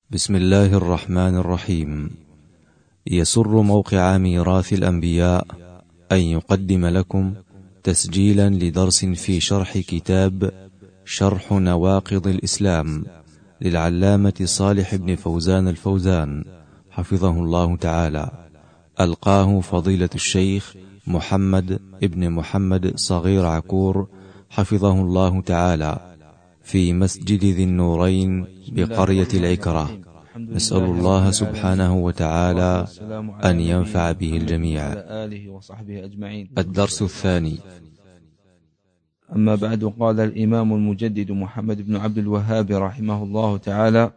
بسم الله الرحمن الرحيم. يسر موقع ميراث الأنبياء أن يقدم لكم تسجيلا لدرس في شرح كتاب شرح نواقض الإسلام للعلامة صالح بن فوزان الفوزان حفظه الله تعالى، ألقاه فضيلة الشيخ محمد ابن محمد صغير عكور حفظه الله تعالى في مسجد ذي النورين بقرية العكرة. نسأل الله سبحانه وتعالى أن ينفع به الجميع. آله وصحبه أجمعين. الدرس الثاني. أما بعد، قال الإمام المجدد محمد بن عبد الوهاب رحمه الله تعالى: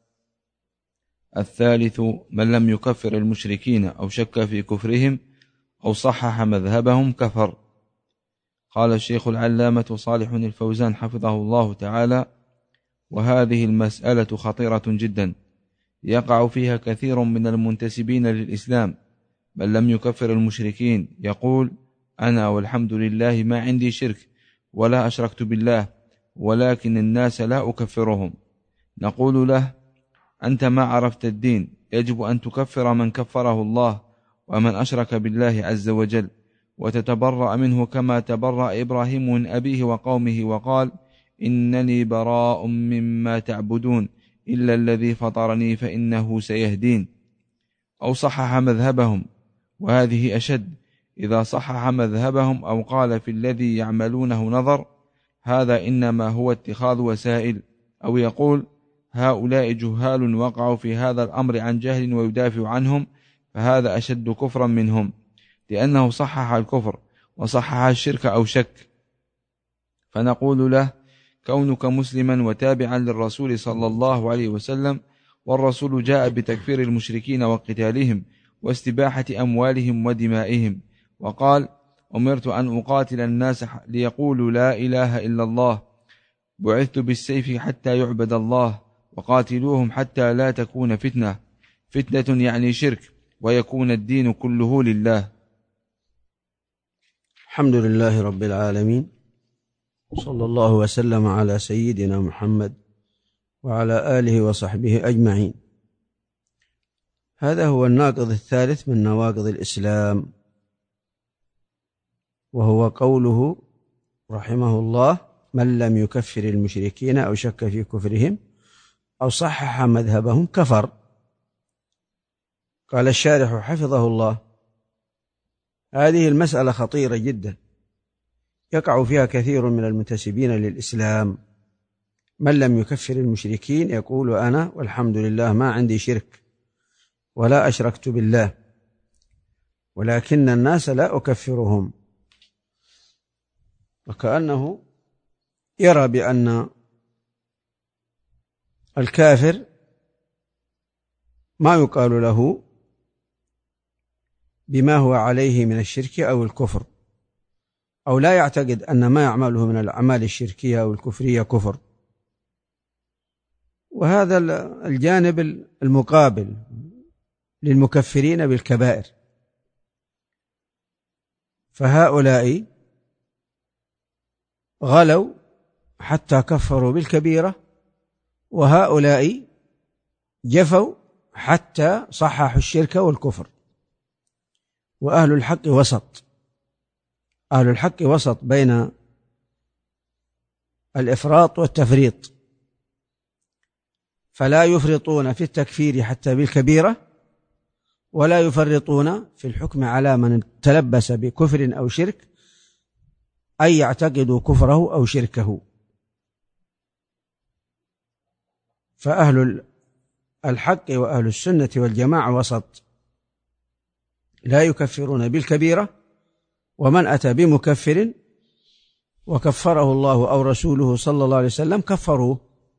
الثالث من لم يكفر المشركين أو شك في كفرهم أو صحح مذهبهم كفر. قال الشيخ العلامة صالح الفوزان حفظه الله تعالى: وهذه المسألة خطيرة جدا، يقع فيها كثير من المنتسبين للإسلام. من لم يكفر المشركين يقول: أنا والحمد لله ما عندي شرك ولا أشركت بالله، ولكن الناس لا أكفرهم. نقول له: أنت ما عرفت الدين، يجب أن تكفر من كفره الله ومن أشرك بالله عز وجل، وتتبرأ منه كما تبرأ إبراهيم من أبيه وقومه وقال: إنني براء مما تعبدون إلا الذي فطرني فإنه سيهدين. أو صحح مذهبهم، وهذه أشد. إذا صحح مذهبهم أو قال في الذي يعملونه نظر، هذا إنما هو اتخاذ وسائل. أو يقول: هؤلاء جهال وقعوا في هذا الأمر عن جهل ويدافع عنهم، فهذا أشد كفرا منهم، لأنه صحح الكفر وصحح الشرك أو شك. فنقول له: كونك مسلما وتابعا للرسول صلى الله عليه وسلم، والرسول جاء بتكفير المشركين وقتالهم واستباحة أموالهم ودمائهم، وقال: أمرت أن أقاتل الناس ليقولوا لا إله إلا الله، بعثت بالسيف حتى يعبد الله، وقاتلوهم حتى لا تكون فتنة. فتنة يعني شرك، ويكون الدين كله لله. الحمد لله رب العالمين، صلى الله وسلم على سيدنا محمد وعلى آله وصحبه أجمعين. هذا هو الناقض الثالث من نواقض الإسلام، وهو قوله رحمه الله: من لم يكفر المشركين أو شك في كفرهم أو صحح مذهبهم كفر. قال الشارح حفظه الله: هذه المسألة خطيرة جدا، يقع فيها كثير من المنتسبين للإسلام. من لم يكفر المشركين يقول: أنا والحمد لله ما عندي شرك ولا أشركت بالله، ولكن الناس لا أكفرهم. وكأنه يرى بأن الكافر ما يقال له بما هو عليه من الشرك أو الكفر، أو لا يعتقد أن ما يعمله من الأعمال الشركية أو الكفرية كفر. وهذا الجانب المقابل للمكفرين بالكبائر، فهؤلاء غلوا حتى كفروا بالكبيرة، وهؤلاء جفوا حتى صححوا الشرك والكفر. وأهل الحق وسط، أهل الحق وسط بين الإفراط والتفريط، فلا يفرطون في التكفير حتى بالكبيرة، ولا يفرطون في الحكم على من تلبس بكفر أو شرك، أي يعتقدوا كفره أو شركه. فأهل الحق وأهل السنة والجماعة وسط، لا يكفرون بالكبيرة، ومن أتى بمكفر وكفره الله أو رسوله صلى الله عليه وسلم كفروه.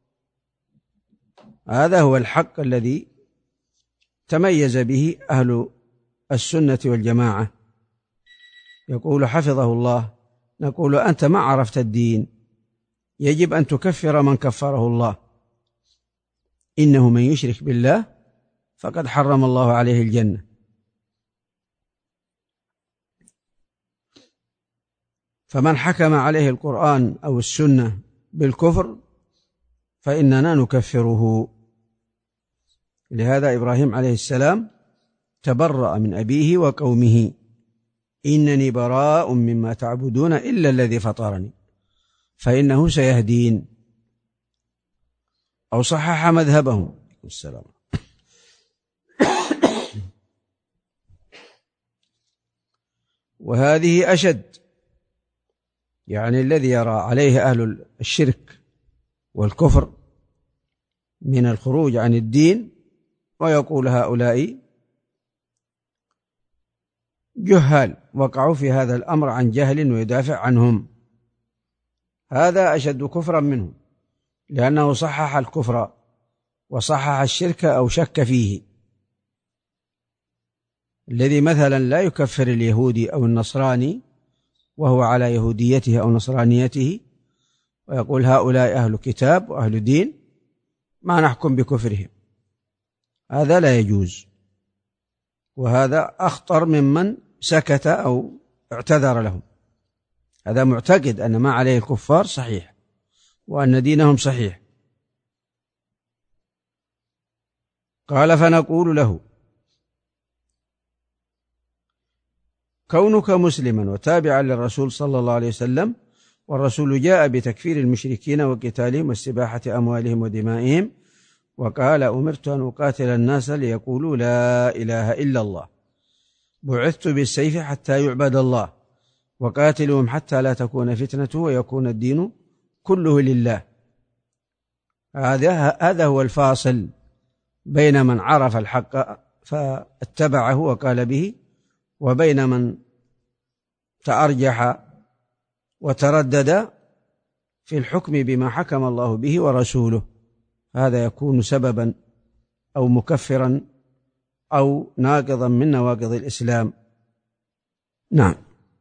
هذا هو الحق الذي تميز به أهل السنة والجماعة. يقول حفظه الله: نقول: أنت ما عرفت الدين، يجب أن تكفر من كفره الله. إنه من يشرك بالله فقد حرم الله عليه الجنة. فمن حكم عليه القرآن أو السنة بالكفر فإننا نكفره. لهذا إبراهيم عليه السلام تبرأ من أبيه وقومه: إنني براء مما تعبدون إلا الذي فطرني فإنه سيهدين. أو صحح مذهبهم. السلام. وهذه أشد، يعني الذي يرى عليه أهل الشرك والكفر من الخروج عن الدين، ويقول هؤلاء جهال وقعوا في هذا الأمر عن جهل ويدافع عنهم، هذا أشد كفرا منه، لأنه صحح الكفر وصحح الشرك أو شك فيه. الذي مثلا لا يكفر اليهودي أو النصراني وهو على يهوديته أو نصرانيته ويقول هؤلاء أهل كتاب وأهل دين ما نحكم بكفرهم، هذا لا يجوز، وهذا أخطر ممن سكت أو اعتذر لهم. هذا معتقد أن ما عليه الكفار صحيح وأن دينهم صحيح. قال: فنقول له: كونك مسلما وتابعا للرسول صلى الله عليه وسلم، والرسول جاء بتكفير المشركين وقتالهم واستباحة أموالهم ودمائهم، وقال: أمرت أن أقاتل الناس ليقولوا لا إله إلا الله، بعثت بالسيف حتى يعبد الله، وقاتلهم حتى لا تكون فتنة ويكون الدين كله لله. هذا هو الفاصل بين من عرف الحق فاتبعه وقال به، وبين من تأرجح وتردد في الحكم بما حكم الله به ورسوله، هذا يكون سببا أو مكفرا أو ناقضا من نواقض الإسلام. نعم.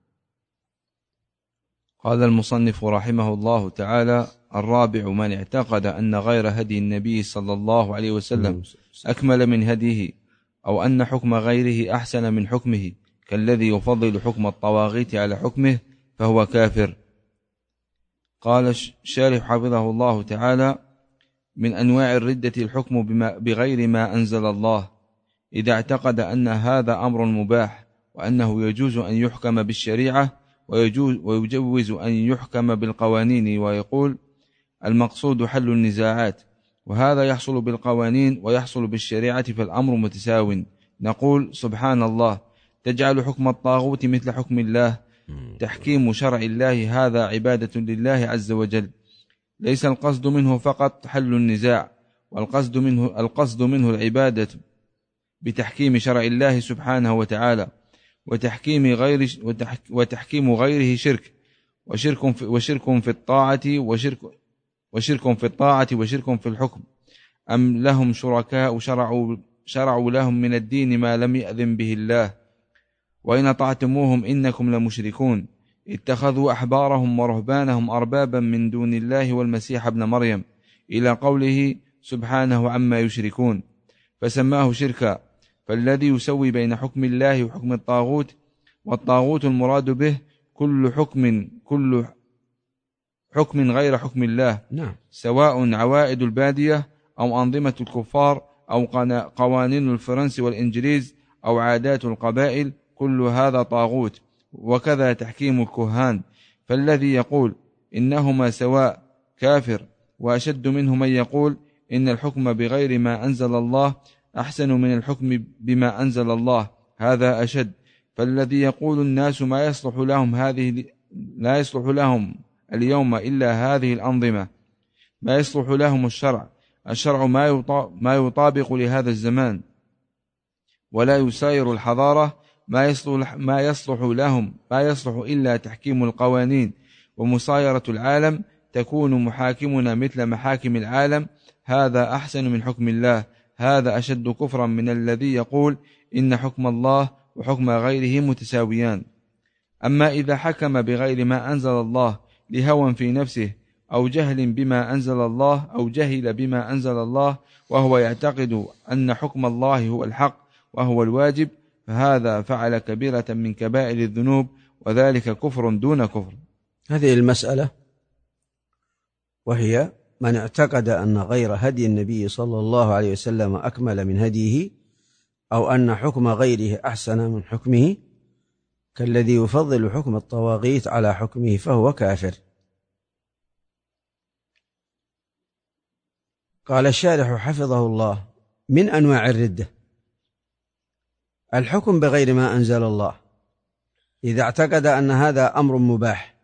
قال المصنف رحمه الله تعالى: الرابع: من اعتقد أن غير هدي النبي صلى الله عليه وسلم أكمل من هديه، أو أن حكم غيره أحسن من حكمه، كالذي يفضل حكم الطواغيت على حكمه، فهو كافر. قال الشارح حفظه الله تعالى: من أنواع الردة الحكم بغير ما أنزل الله، إذا اعتقد أن هذا أمر مباح، وأنه يجوز أن يحكم بالشريعة ويجوز أن يحكم بالقوانين، ويقول المقصود حل النزاعات، وهذا يحصل بالقوانين ويحصل بالشريعة، فالأمر متساو. نقول: سبحان الله، تجعل حكم الطاغوت مثل حكم الله. تحكيم شرع الله هذا عبادة لله عز وجل، ليس القصد منه فقط حل النزاع، والقصد منه العبادة بتحكيم شرع الله سبحانه وتعالى، وتحكيم غيره شرك، وشرك في الطاعة وشرك في الحكم. أم لهم شركاء شرعوا لهم من الدين ما لم يأذن به الله، وإن أطعتموهم إنكم لمشركون. اتخذوا أحبارهم ورهبانهم أربابا من دون الله والمسيح ابن مريم، إلى قوله سبحانه عما يشركون، فسماه شركا. فالذي يسوي بين حكم الله وحكم الطاغوت، والطاغوت المراد به كل حكم غير حكم الله، سواء عوائد البادية أو أنظمة الكفار أو قوانين الفرنس والإنجليز أو عادات القبائل، كل هذا طاغوت. وكذا تحكيم الكهان، فالذي يقول إنهما سواء كافر، وأشد منه من يقول إن الحكم بغير ما أنزل الله أحسن من الحكم بما أنزل الله، هذا أشد. فالذي يقول الناس لا يصلح لهم اليوم إلا هذه الأنظمة، ما يصلح لهم الشرع ما يطابق لهذا الزمان، ولا يساير الحضارة ما يصلح إلا تحكيم القوانين ومسايرة العالم، تكون محاكمنا مثل محاكم العالم، هذا أحسن من حكم الله، هذا أشد كفرا من الذي يقول إن حكم الله وحكم غيره متساويان. أما إذا حكم بغير ما أنزل الله لهوى في نفسه أو جهل بما أنزل الله أو جهل بما أنزل الله، وهو يعتقد أن حكم الله هو الحق وهو الواجب، فهذا فعل كبيرة من كبائر الذنوب، وذلك كفر دون كفر. هذه المسألة وهي من اعتقد أن غير هدي النبي صلى الله عليه وسلم أكمل من هديه، أو أن حكم غيره أحسن من حكمه، كالذي يفضل حكم الطواغيت على حكمه، فهو كافر. قال الشارح حفظه الله: من أنواع الردة الحكم بغير ما أنزل الله، إذا اعتقد أن هذا أمر مباح،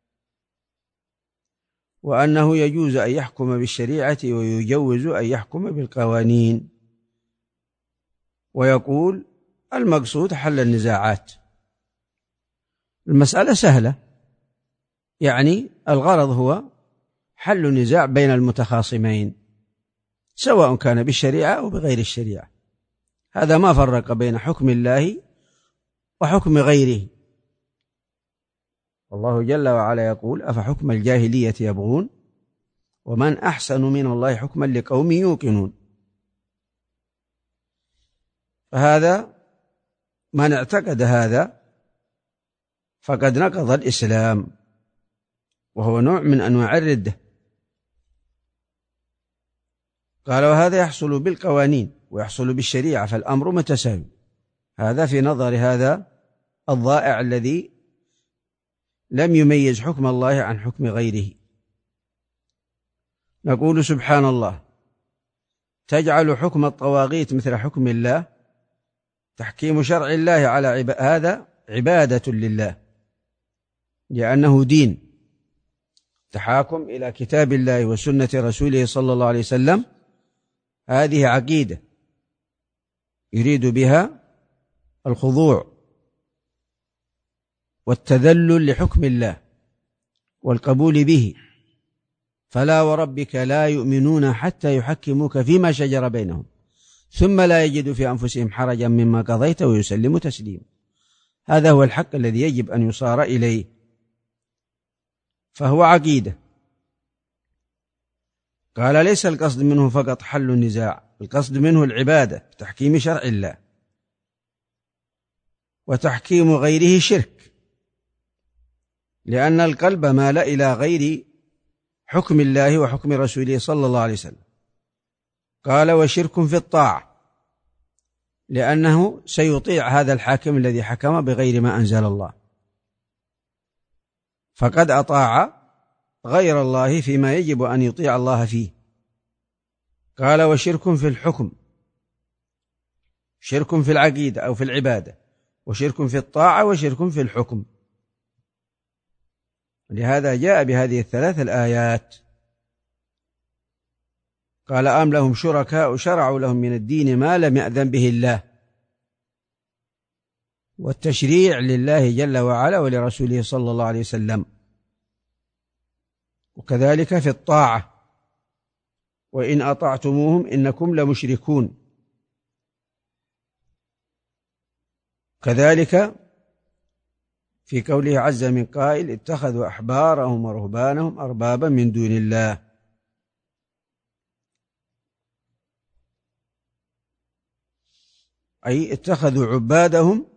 وأنه يجوز أن يحكم بالشريعة ويجوز أن يحكم بالقوانين، ويقول المقصود حل النزاعات. المسألة سهلة، يعني الغرض هو حل نزاع بين المتخاصمين، سواء كان بالشريعة أو بغير الشريعة. هذا ما فرق بين حكم الله وحكم غيره. الله جل وعلا يقول: أفحكم الجاهلية يبغون ومن أحسن من الله حكما لقوم يوقنون. فهذا من اعتقد هذا فقد نقض الإسلام، وهو نوع من أنواع الردة. قال: وهذا يحصل بالقوانين ويحصل بالشريعة، فالأمر متساوي. هذا في نظر هذا الضائع الذي لم يميز حكم الله عن حكم غيره. نقول: سبحان الله، تجعل حكم الطواغيت مثل حكم الله؟ تحكيم شرع الله على هذا عبادة لله، لأنه دين، تحاكم إلى كتاب الله وسنة رسوله صلى الله عليه وسلم. هذه عقيدة يريد بها الخضوع والتذلل لحكم الله والقبول به. فلا وربك لا يؤمنون حتى يحكموك فيما شجر بينهم ثم لا يجدوا في أنفسهم حرجا مما قضيت ويسلموا تسليما. هذا هو الحق الذي يجب أن يصار إليه، فهو عقيدة. قال: ليس القصد منه فقط حل النزاع، القصد منه العبادة بتحكيم شرع الله، وتحكيم غيره شرك، لأن القلب مال إلى غير حكم الله وحكم رسوله صلى الله عليه وسلم. قال: وشرك في الطاعة، لأنه سيطيع هذا الحاكم الذي حكم بغير ما أنزل الله، فقد أطاع غير الله فيما يجب أن يطيع الله فيه. قال: وشرك في الحكم، شرك في العقيدة أو في العبادة، وشرك في الطاعة، وشرك في الحكم. لهذا جاء بهذه الثلاث الآيات. قال: أم لهم شركاء شرعوا لهم من الدين ما لم يأذن به الله. والتشريع لله جل وعلا ولرسوله صلى الله عليه وسلم. وكذلك في الطاعة: وإن أطعتموهم إنكم لمشركون. كذلك في قوله عز من قائل: اتخذوا أحبارهم ورهبانهم أربابا من دون الله. أي اتخذوا عبادهم،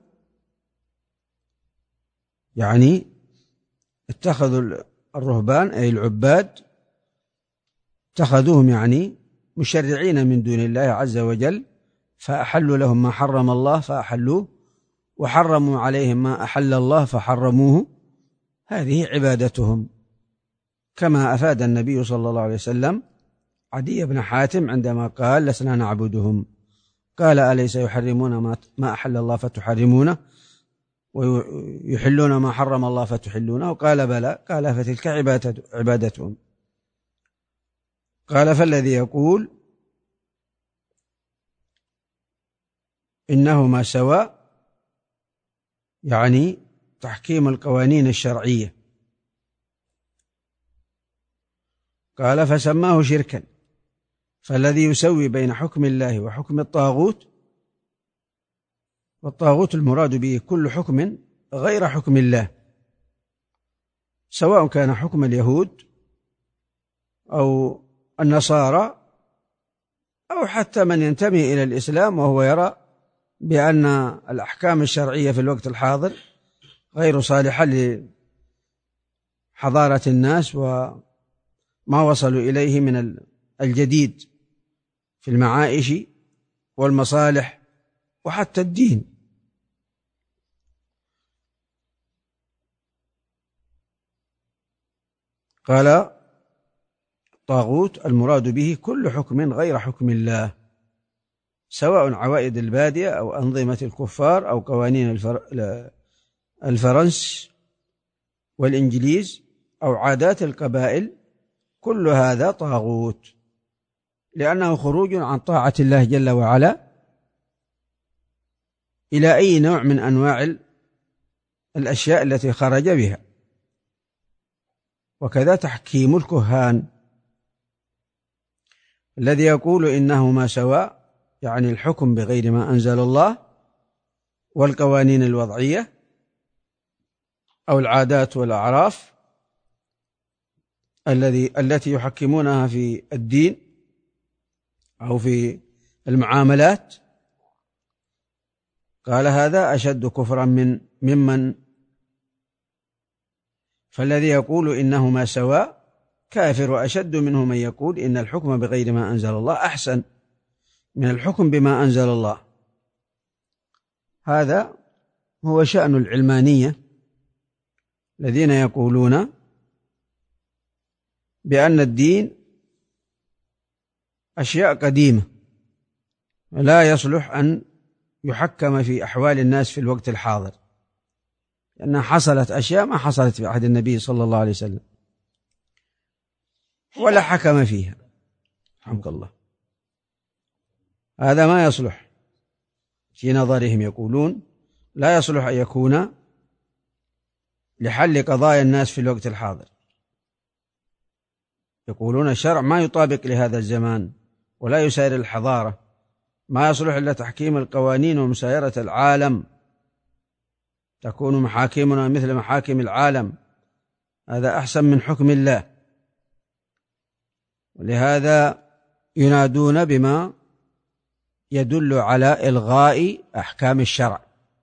يعني اتخذوا الرهبان أي العباد، اتخذوهم يعني مشرعين من دون الله عز وجل، فأحلوا لهم ما حرم الله فأحلوه، وحرموا عليهم ما أحل الله فحرموه. هذه عبادتهم، كما أفاد النبي صلى الله عليه وسلم عدي بن حاتم عندما قال: لسنا نعبدهم. قال: أليس يحرمون ما أحل الله فتحرمونه ويحلون ما حرم الله فتحلونه؟ قال: بلى. قال: فتلك عبادتهم. قال: فالذي يقول إنهما سواء، يعني تحكيم القوانين الشرعية. قال: فسماه شركا. فالذي يسوي بين حكم الله وحكم الطاغوت، والطاغوت المراد به كل حكم غير حكم الله، سواء كان حكم اليهود أو النصارى أو حتى من ينتمي إلى الإسلام وهو يرى بأن الأحكام الشرعية في الوقت الحاضر غير صالحة لحضارة الناس ما وصلوا إليه من الجديد في المعائش والمصالح وحتى الدين. قال طاغوت المراد به كل حكم غير حكم الله، سواء عوائد البادية أو أنظمة الكفار أو قوانين الفرنس والإنجليز أو عادات القبائل، كل هذا طاغوت، لأنه خروج عن طاعة الله جل وعلا إلى أي نوع من أنواع الأشياء التي خرج بها. وكذا تحكيم الكهان الذي يقول إنهما سواء، يعني الحكم بغير ما أنزل الله والقوانين الوضعية أو العادات والأعراف التي يحكمونها في الدين أو في المعاملات. قال هذا أشد كفرا ممن فالذي يقول إنهما سواء كافر، وأشد منه من يقول إن الحكم بغير ما أنزل الله أحسن من الحكم بما أنزل الله. هذا هو شأن العلمانية الذين يقولون بأن الدين أشياء قديمة لا يصلح أن يحكم في أحوال الناس في الوقت الحاضر، لأنها حصلت أشياء ما حصلت في عهد النبي صلى الله عليه وسلم ولا حكم فيها، رحمك الله. هذا ما يصلح في نظرهم، يقولون لا يصلح أن يكون لحل قضايا الناس في الوقت الحاضر. يقولون الشرع ما يطابق لهذا الزمان ولا يسير الحضارة، ما يصلح إلا تحكيم القوانين ومسايرة العالم، تكون محاكمنا مثل محاكم العالم، هذا أحسن من حكم الله. ولهذا ينادون بما يدل على إلغاء أحكام الشرع،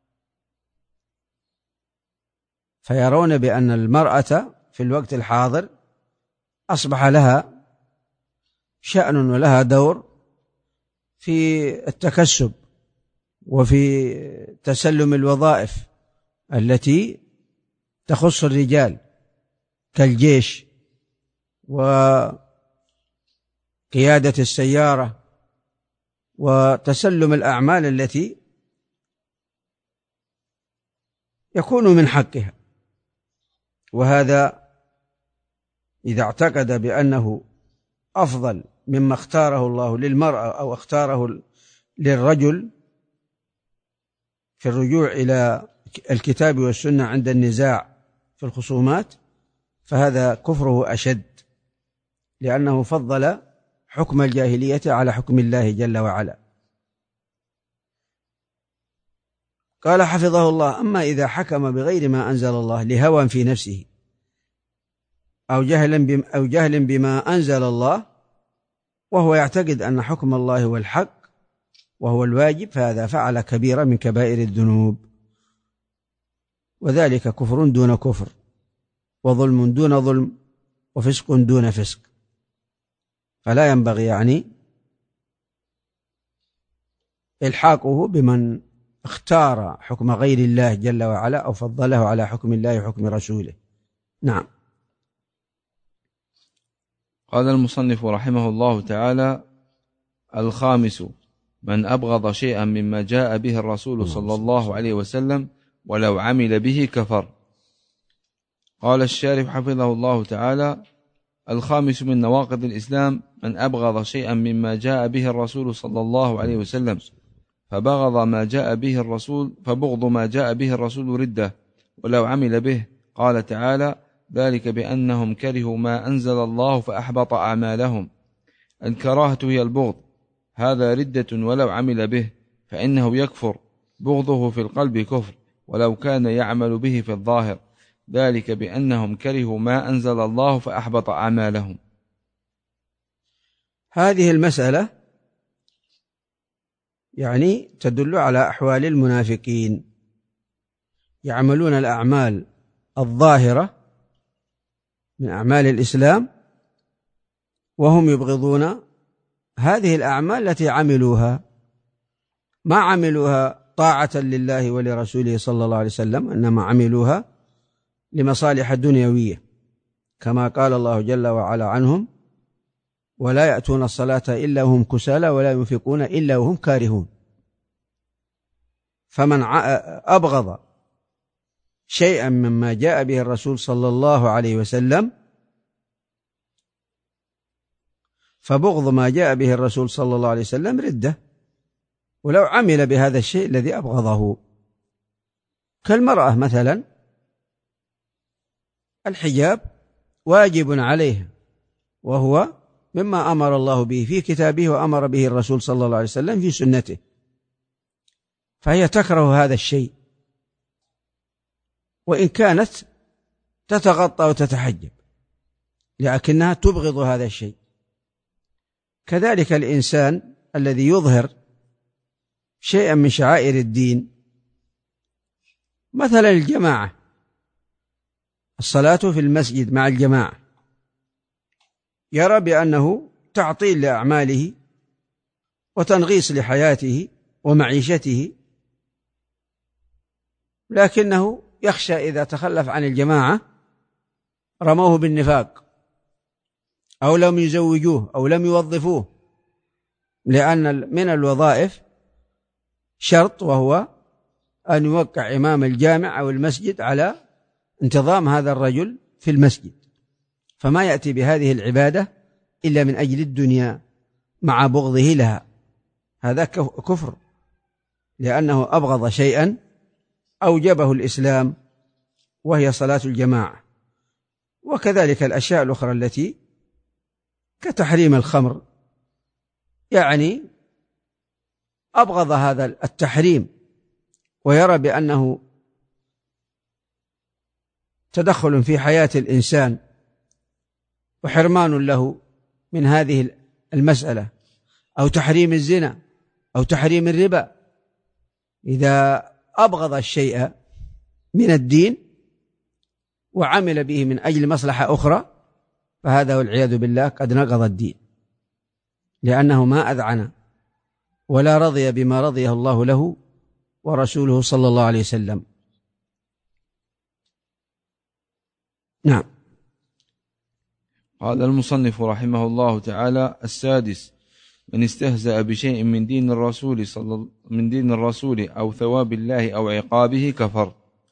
فيرون بأن المرأة في الوقت الحاضر أصبح لها شأن ولها دور في التكسب وفي تسلم الوظائف التي تخص الرجال كالجيش وقيادة السيارة وتسلم الأعمال التي يكون من حقها. وهذا إذا اعتقد بأنه أفضل مما اختاره الله للمرأة أو اختاره للرجل في الرجوع إلى الكتاب والسنة عند النزاع في الخصومات، فهذا كفره أشد، لأنه فضل حكم الجاهلية على حكم الله جل وعلا. قال حفظه الله: أما إذا حكم بغير ما أنزل الله لهوى في نفسه أو جهل بما أنزل الله وهو يعتقد أن حكم الله هو الحق وهو الواجب، فهذا فعل كبيرة من كبائر الذنوب، وذلك كفر دون كفر، وظلم دون ظلم، وفسق دون فسق. فلا ينبغي يعني إلحاقه بمن اختار حكم غير الله جل وعلا أو فضله على حكم الله وحكم رسوله. نعم. قال المصنف رحمه الله تعالى: الخامس: من أبغض شيئا مما جاء به الرسول صلى الله عليه وسلم ولو عمل به كفر. قال الشارح حفظه الله تعالى: الخامس من نواقض الإسلام من أبغض شيئا مما جاء به الرسول صلى الله عليه وسلم فبغض ما جاء به الرسول، فبغض ما جاء به الرسول ردة ولو عمل به. قال تعالى: ذلك بأنهم كرهوا ما أنزل الله فأحبط أعمالهم. الكراهة هي البغض، هذا ردة ولو عمل به، فإنه يكفر، بغضه في القلب كفر ولو كان يعمل به في الظاهر. ذلك بأنهم كرهوا ما أنزل الله فأحبط أعمالهم. هذه المسألة يعني تدل على أحوال المنافقين، يعملون الأعمال الظاهرة من أعمال الإسلام وهم يبغضون هذه الأعمال التي عملوها، ما عملوها طاعة لله ولرسوله صلى الله عليه وسلم، إنما عملوها لمصالح دنيوية، كما قال الله جل وعلا عنهم: ولا يأتون الصلاة إلا وهم كسالى ولا ينفقون إلا وهم كارهون. فمن أبغض شيئا مما جاء به الرسول صلى الله عليه وسلم فبغض ما جاء به الرسول صلى الله عليه وسلم ردة، ولو عمل بهذا الشيء الذي أبغضه. كالمرأة مثلا، الحجاب واجب عليها، وهو مما أمر الله به في كتابه وأمر به الرسول صلى الله عليه وسلم في سنته، فهي تكره هذا الشيء وإن كانت تتغطى وتتحجب، لكنها تبغض هذا الشيء. كذلك الإنسان الذي يظهر شيئا من شعائر الدين، مثلا الجماعة، الصلاة في المسجد مع الجماعة، يرى بأنه تعطيل لأعماله وتنغيص لحياته ومعيشته، لكنه يخشى إذا تخلف عن الجماعة رموه بالنفاق، أو لم يزوجوه أو لم يوظفوه، لأن من الوظائف شرط، وهو أن يوقع إمام الجامع أو المسجد على انتظام هذا الرجل في المسجد، فما يأتي بهذه العبادة إلا من أجل الدنيا مع بغضه لها. هذا كفر، لأنه أبغض شيئا أوجبه الإسلام، وهي صلاة الجماعة. وكذلك الأشياء الأخرى التي كتحريم الخمر، يعني أبغض هذا التحريم ويرى بأنه تدخل في حياة الإنسان وحرمان له من هذه المسألة، أو تحريم الزنا أو تحريم الربا. إذا أبغض الشيء من الدين وعمل به من أجل مصلحة أخرى فهذا والعياذ بالله قد نقض الدين، لأنه ما أذعن ولا رضي بما رضيه الله له ورسوله صلى الله عليه وسلم. نعم. قال المصنف رحمه الله تعالى: السادس: من استهزأ بشيء من دين الرسول أو ثواب الله أو عقابه كفر.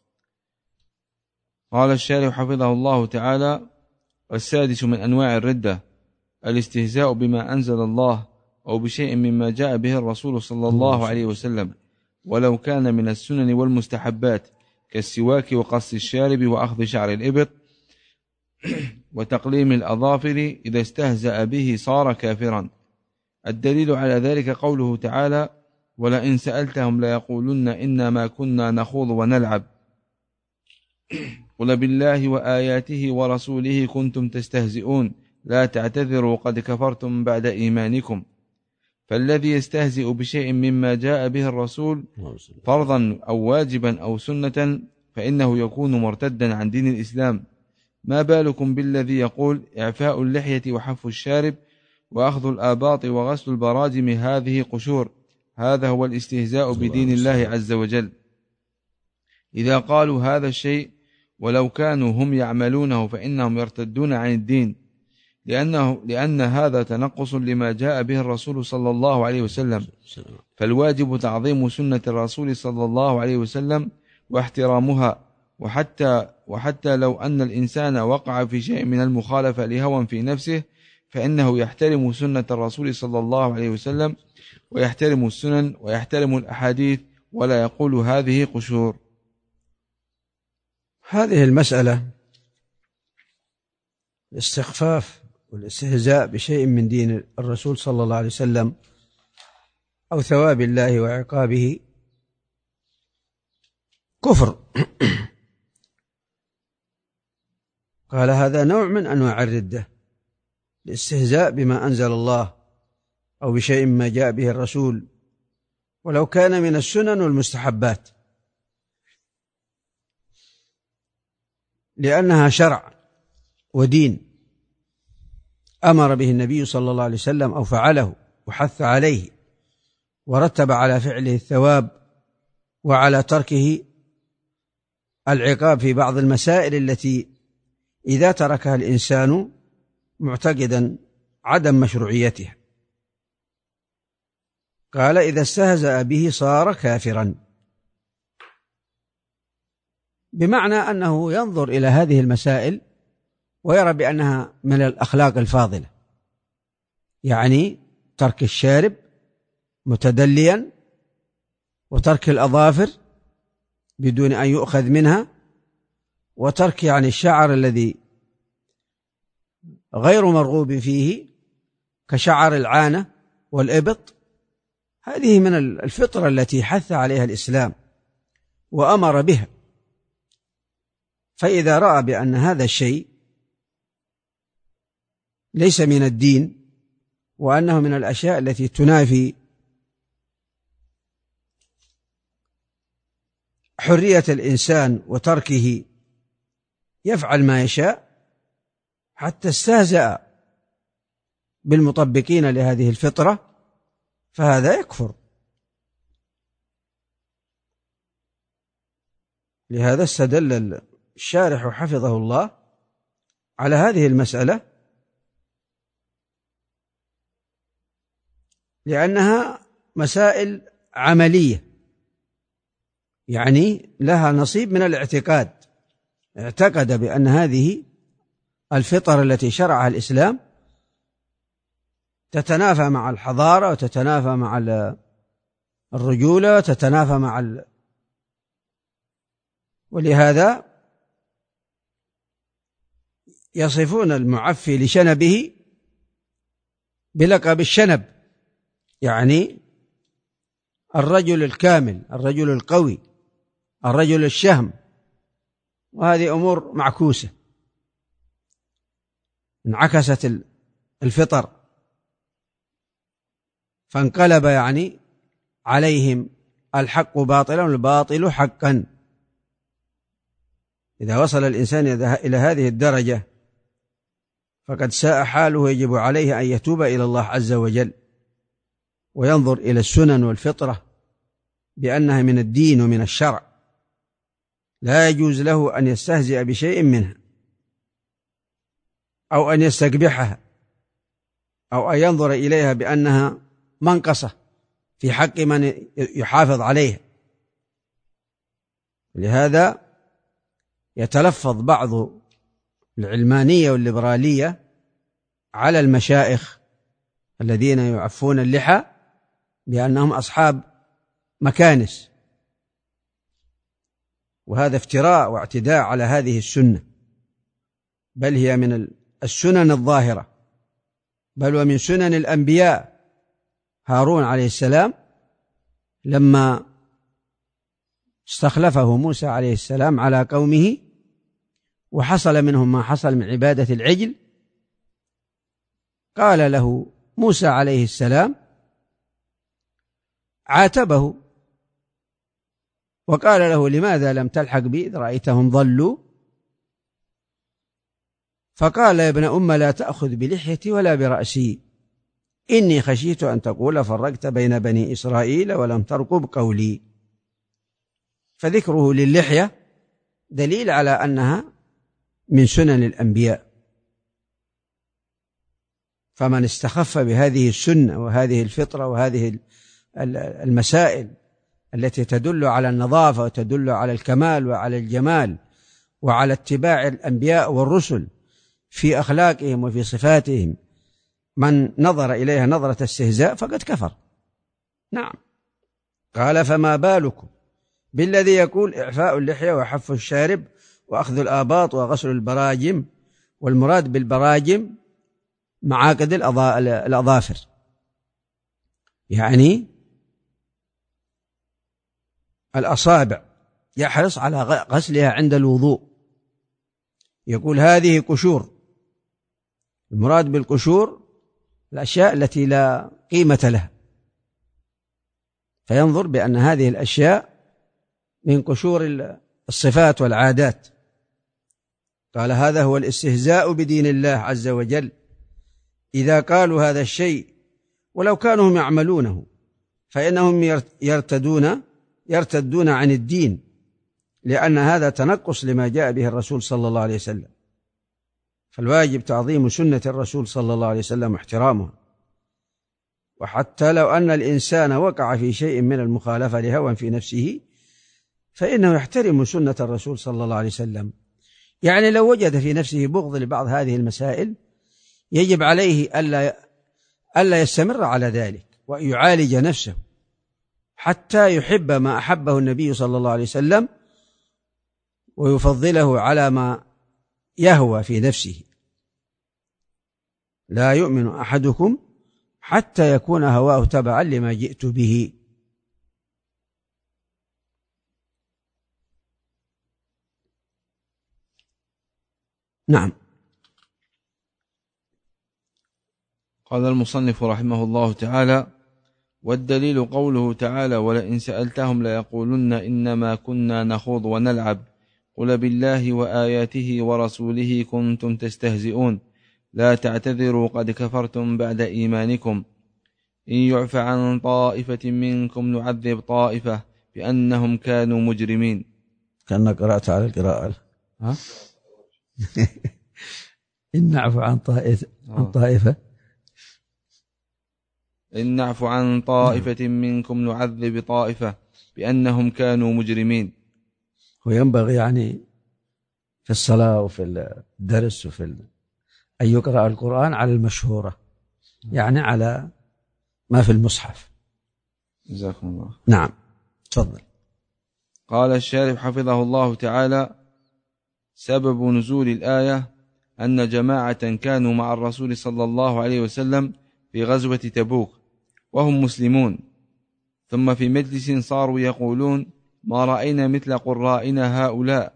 قال الشارح حفظه الله تعالى: السادس من أنواع الردة الاستهزاء بما أنزل الله أو بشيء مما جاء به الرسول صلى الله عليه وسلم، ولو كان من السنن والمستحبات، كالسواك وقص الشارب وأخذ شعر الإبط وتقليم الأظافر. إذا استهزأ به صار كافرا. الدليل على ذلك قوله تعالى: ولئن سألتهم ليقولن إنما كنا نخوض ونلعب قل بالله وآياته ورسوله كنتم تستهزئون لا تعتذروا قد كفرتم بعد إيمانكم. فالذي يستهزئ بشيء مما جاء به الرسول فرضا أو واجبا أو سنة فإنه يكون مرتدا عن دين الإسلام. ما بالكم بالذي يقول إعفاء اللحية وحف الشارب وأخذ الآباط وغسل البراجم هذه قشور. هذا هو الاستهزاء بدين الله عز وجل. إذا قالوا هذا الشيء ولو كانوا هم يعملونه فإنهم يرتدون عن الدين، لأن هذا تنقص لما جاء به الرسول صلى الله عليه وسلم. فالواجب تعظيم سنة الرسول صلى الله عليه وسلم واحترامها، وحتى لو أن الإنسان وقع في شيء من المخالفة لهوى في نفسه فإنه يحترم سنة الرسول صلى الله عليه وسلم ويحترم السنن ويحترم الأحاديث، ولا يقول هذه قشور. هذه المسألة الاستخفاف والاستهزاء بشيء من دين الرسول صلى الله عليه وسلم أو ثواب الله وعقابه كفر. قال هذا نوع من أنواع الردة، الاستهزاء بما أنزل الله أو بشيء ما جاء به الرسول ولو كان من السنن والمستحبات، لأنها شرع ودين. أمر به النبي صلى الله عليه وسلم أو فعله وحث عليه ورتب على فعله الثواب وعلى تركه العقاب في بعض المسائل التي إذا تركها الإنسان معتقدا عدم مشروعيتها. قال: إذا استهزأ به صار كافرا، بمعنى أنه ينظر إلى هذه المسائل ويرى بأنها من الأخلاق الفاضلة، يعني ترك الشارب متدليا وترك الأظافر بدون أن يؤخذ منها، وترك يعني الشعر الذي غير مرغوب فيه كشعر العانة والإبط. هذه من الفطرة التي حث عليها الإسلام وأمر بها. فإذا رأى بأن هذا الشيء ليس من الدين وأنه من الأشياء التي تنافي حرية الإنسان وتركه يفعل ما يشاء، حتى استهزأ بالمطبقين لهذه الفطرة، فهذا يكفر. لهذا استدل الشارح حفظه الله على هذه المسألة لأنها مسائل عملية، يعني لها نصيب من الاعتقاد. اعتقد بأن هذه الفطر التي شرعها الإسلام تتنافى مع الحضارة وتتنافى مع الرجولة وتتنافى مع ولهذا يصفون المعفي لشنبه بلقب الشنب، يعني الرجل الكامل، الرجل القوي، الرجل الشهم. وهذه أمور معكوسة، انعكست الفطر فانقلب يعني عليهم الحق باطلا والباطل حقا. إذا وصل الإنسان إلى هذه الدرجة فقد ساء حاله، يجب عليه أن يتوب إلى الله عز وجل وينظر إلى السنن والفطرة بأنها من الدين ومن الشرع، لا يجوز له أن يستهزئ بشيء منها أو أن يستقبحها أو أن ينظر إليها بأنها منقصة في حق من يحافظ عليها. لهذا يتلفظ بعض العلمانية والليبرالية على المشايخ الذين يعفون اللحى بأنهم أصحاب مكانس، وهذا افتراء واعتداء على هذه السنة، بل هي من السنن الظاهرة، بل ومن سنن الأنبياء. هارون عليه السلام لما استخلفه موسى عليه السلام على قومه وحصل منهم ما حصل من عبادة العجل، قال له موسى عليه السلام، عاتبه وقال له: لماذا لم تلحق بي إذ رأيتهم ضلوا؟ فقال: يا ابن أم لا تأخذ بلحيتي ولا برأسي، إني خشيت أن تقول فرقت بين بني إسرائيل ولم ترقب قولي. فذكره للحية دليل على أنها من سنن الأنبياء. فمن استخف بهذه السنة وهذه الفطرة وهذه المسائل التي تدل على النظافة وتدل على الكمال وعلى الجمال وعلى اتباع الأنبياء والرسل في أخلاقهم وفي صفاتهم، من نظر إليها نظرة استهزاء فقد كفر. نعم. قال: فما بالكم بالذي يقول إعفاء اللحية وحف الشارب وأخذ الآباط وغسل البراجم، والمراد بالبراجم معاقد الأظافر، يعني الأصابع، يحرص على غسلها عند الوضوء. يقول هذه قشور، المراد بالقشور الأشياء التي لا قيمة لها، فينظر بأن هذه الأشياء من قشور الصفات والعادات. قال: هذا هو الاستهزاء بدين الله عز وجل، إذا قالوا هذا الشيء ولو كانوا هم يعملونه، فإنهم يرتدون عن الدين، لأن هذا تنقص لما جاء به الرسول صلى الله عليه وسلم. فالواجب تعظيم سنة الرسول صلى الله عليه وسلم واحترامها. وحتى لو أن الإنسان وقع في شيء من المخالفة لهوى في نفسه، فإنه يحترم سنة الرسول صلى الله عليه وسلم. يعني لو وجد في نفسه بغض لبعض هذه المسائل، يجب عليه ألا يستمر على ذلك، ويعالج نفسه حتى يحب ما أحبه النبي صلى الله عليه وسلم، ويفضله على ما يهوى في نفسه. لا يؤمن أحدكم حتى يكون هواه تبعا لما جئت به. نعم. قال المصنف رحمه الله تعالى: والدليل قوله تعالى: ولئن سألتهم ليقولن إنما كنا نخوض ونلعب قل بالله وآياته ورسوله كنتم تستهزئون لا تعتذروا قد كفرتم بعد إيمانكم إن يعف عن طائفة منكم نعذب طائفة بأنهم كانوا مجرمين. كأنك قرأت على القراءة. إن نعفو عن طائفة إن نعفو عن طائفة منكم نعذب طائفة بأنهم كانوا مجرمين. وينبغي يعني في الصلاة وفي الدرس أن يقرأ القرآن على المشهورة، يعني على ما في المصحف. جزاكم الله. نعم، تفضل. قال الشارح حفظه الله تعالى: سبب نزول الآية أن جماعة كانوا مع الرسول صلى الله عليه وسلم في غزوة تبوك وهم مسلمون، ثم في مجلس صاروا يقولون: ما رأينا مثل قرائنا هؤلاء،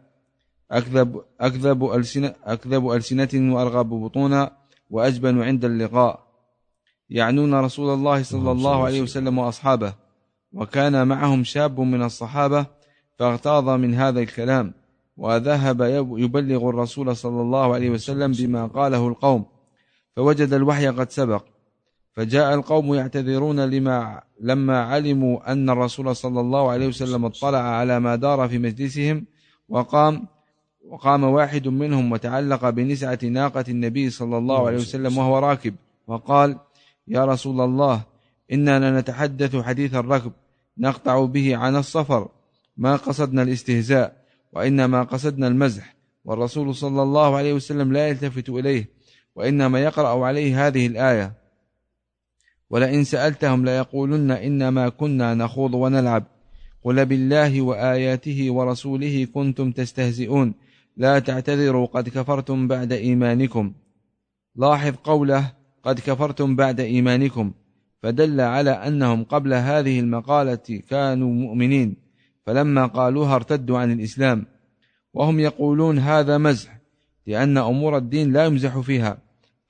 أكذب ألسنة وأرغب بطونا وأجبن عند اللقاء، يعنون رسول الله صلى الله عليه وسلم وأصحابه. وكان معهم شاب من الصحابة فاغتاظ من هذا الكلام، وذهب يبلغ الرسول صلى الله عليه وسلم بما قاله القوم، فوجد الوحي قد سبق، فجاء القوم يعتذرون لما علموا أن الرسول صلى الله عليه وسلم اطلع على ما دار في مجلسهم، وقام واحد منهم وتعلق بنسعة ناقة النبي صلى الله عليه وسلم وهو راكب، وقال: يا رسول الله، إننا لنتحدث حديث الركب نقطع به عن السفر، ما قصدنا الاستهزاء وإنما قصدنا المزح، والرسول صلى الله عليه وسلم لا يلتفت إليه، وإنما يقرأ عليه هذه الآية: ولئن سألتهم ليقولن إنما كنا نخوض ونلعب قل بالله وآياته ورسوله كنتم تستهزئون لا تعتذروا قد كفرتم بعد إيمانكم. لاحظ قوله قد كفرتم بعد إيمانكم، فدل على أنهم قبل هذه المقالة كانوا مؤمنين، فلما قالوها ارتدوا عن الإسلام، وهم يقولون هذا مزح، لأن أمور الدين لا يمزح فيها،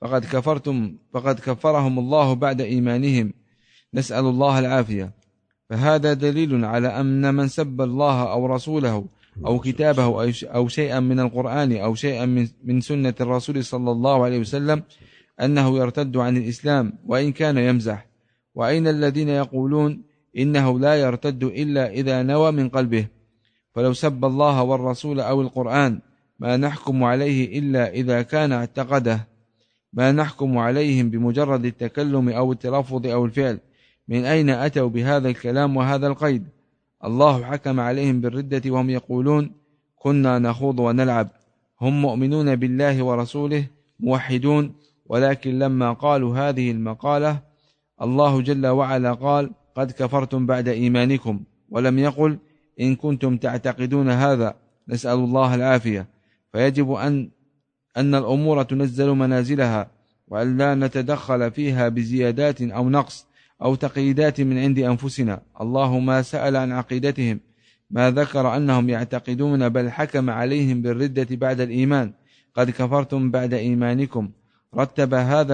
فقد كفرهم الله بعد إيمانهم، نسأل الله العافية. فهذا دليل على أن من سب الله أو رسوله أو كتابه أو شيئا من القرآن أو شيئا من سنة الرسول صلى الله عليه وسلم أنه يرتد عن الإسلام وإن كان يمزح. وأين الذين يقولون إنه لا يرتد إلا إذا نوى من قلبه؟ فلو سب الله والرسول أو القرآن ما نحكم عليه إلا إذا كان اعتقده، ما نحكم عليهم بمجرد التكلم أو التلفظ أو الفعل. من أين أتوا بهذا الكلام وهذا القيد؟ الله حكم عليهم بالردة وهم يقولون كنا نخوض ونلعب، هم مؤمنون بالله ورسوله موحدون، ولكن لما قالوا هذه المقالة الله جل وعلا قال قد كفرتم بعد إيمانكم، ولم يقل إن كنتم تعتقدون هذا، نسأل الله العافية. فيجب أن الأمور تنزل منازلها، وأن لا نتدخل فيها بزيادات أو نقص أو تقييدات من عند أنفسنا. الله ما سأل عن عقيدتهم، ما ذكر أنهم يعتقدون، بل حكم عليهم بالردة بعد الإيمان، قد كفرتم بعد إيمانكم. رتب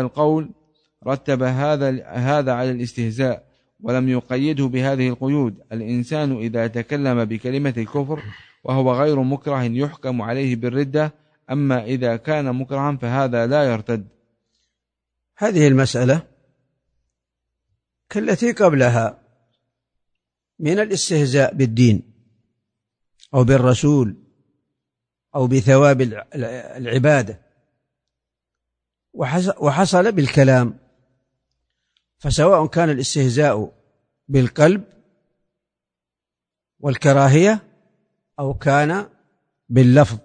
هذا على الاستهزاء، ولم يقيده بهذه القيود. الإنسان إذا تكلم بكلمة الكفر وهو غير مكره يحكم عليه بالردة، أما إذا كان مكرها فهذا لا يرتد. هذه المسألة كالتي قبلها من الاستهزاء بالدين أو بالرسول أو بثواب العبادة، وحصل بالكلام، فسواء كان الاستهزاء بالقلب والكراهية أو كان باللفظ،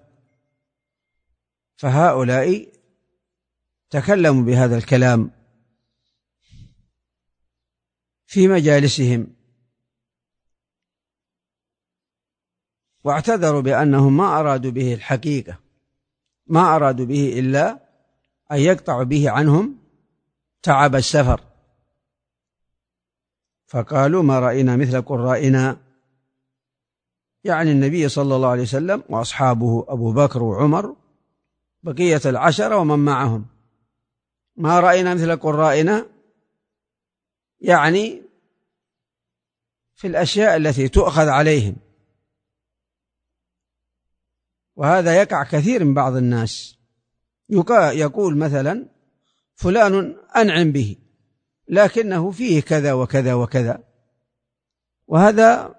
فهؤلاء تكلموا بهذا الكلام في مجالسهم واعتذروا بأنهم ما أرادوا به الحقيقة، ما أرادوا به إلا أن يقطعوا به عنهم تعب السفر، فقالوا ما رأينا مثل قرائنا، يعني النبي صلى الله عليه وسلم وأصحابه أبو بكر وعمر بقية العشرة ومن معهم، ما رأينا مثل قرائنا يعني في الأشياء التي تؤخذ عليهم. وهذا يقع كثير من بعض الناس، يقول مثلا فلان أنعم به لكنه فيه كذا وكذا وكذا، وهذا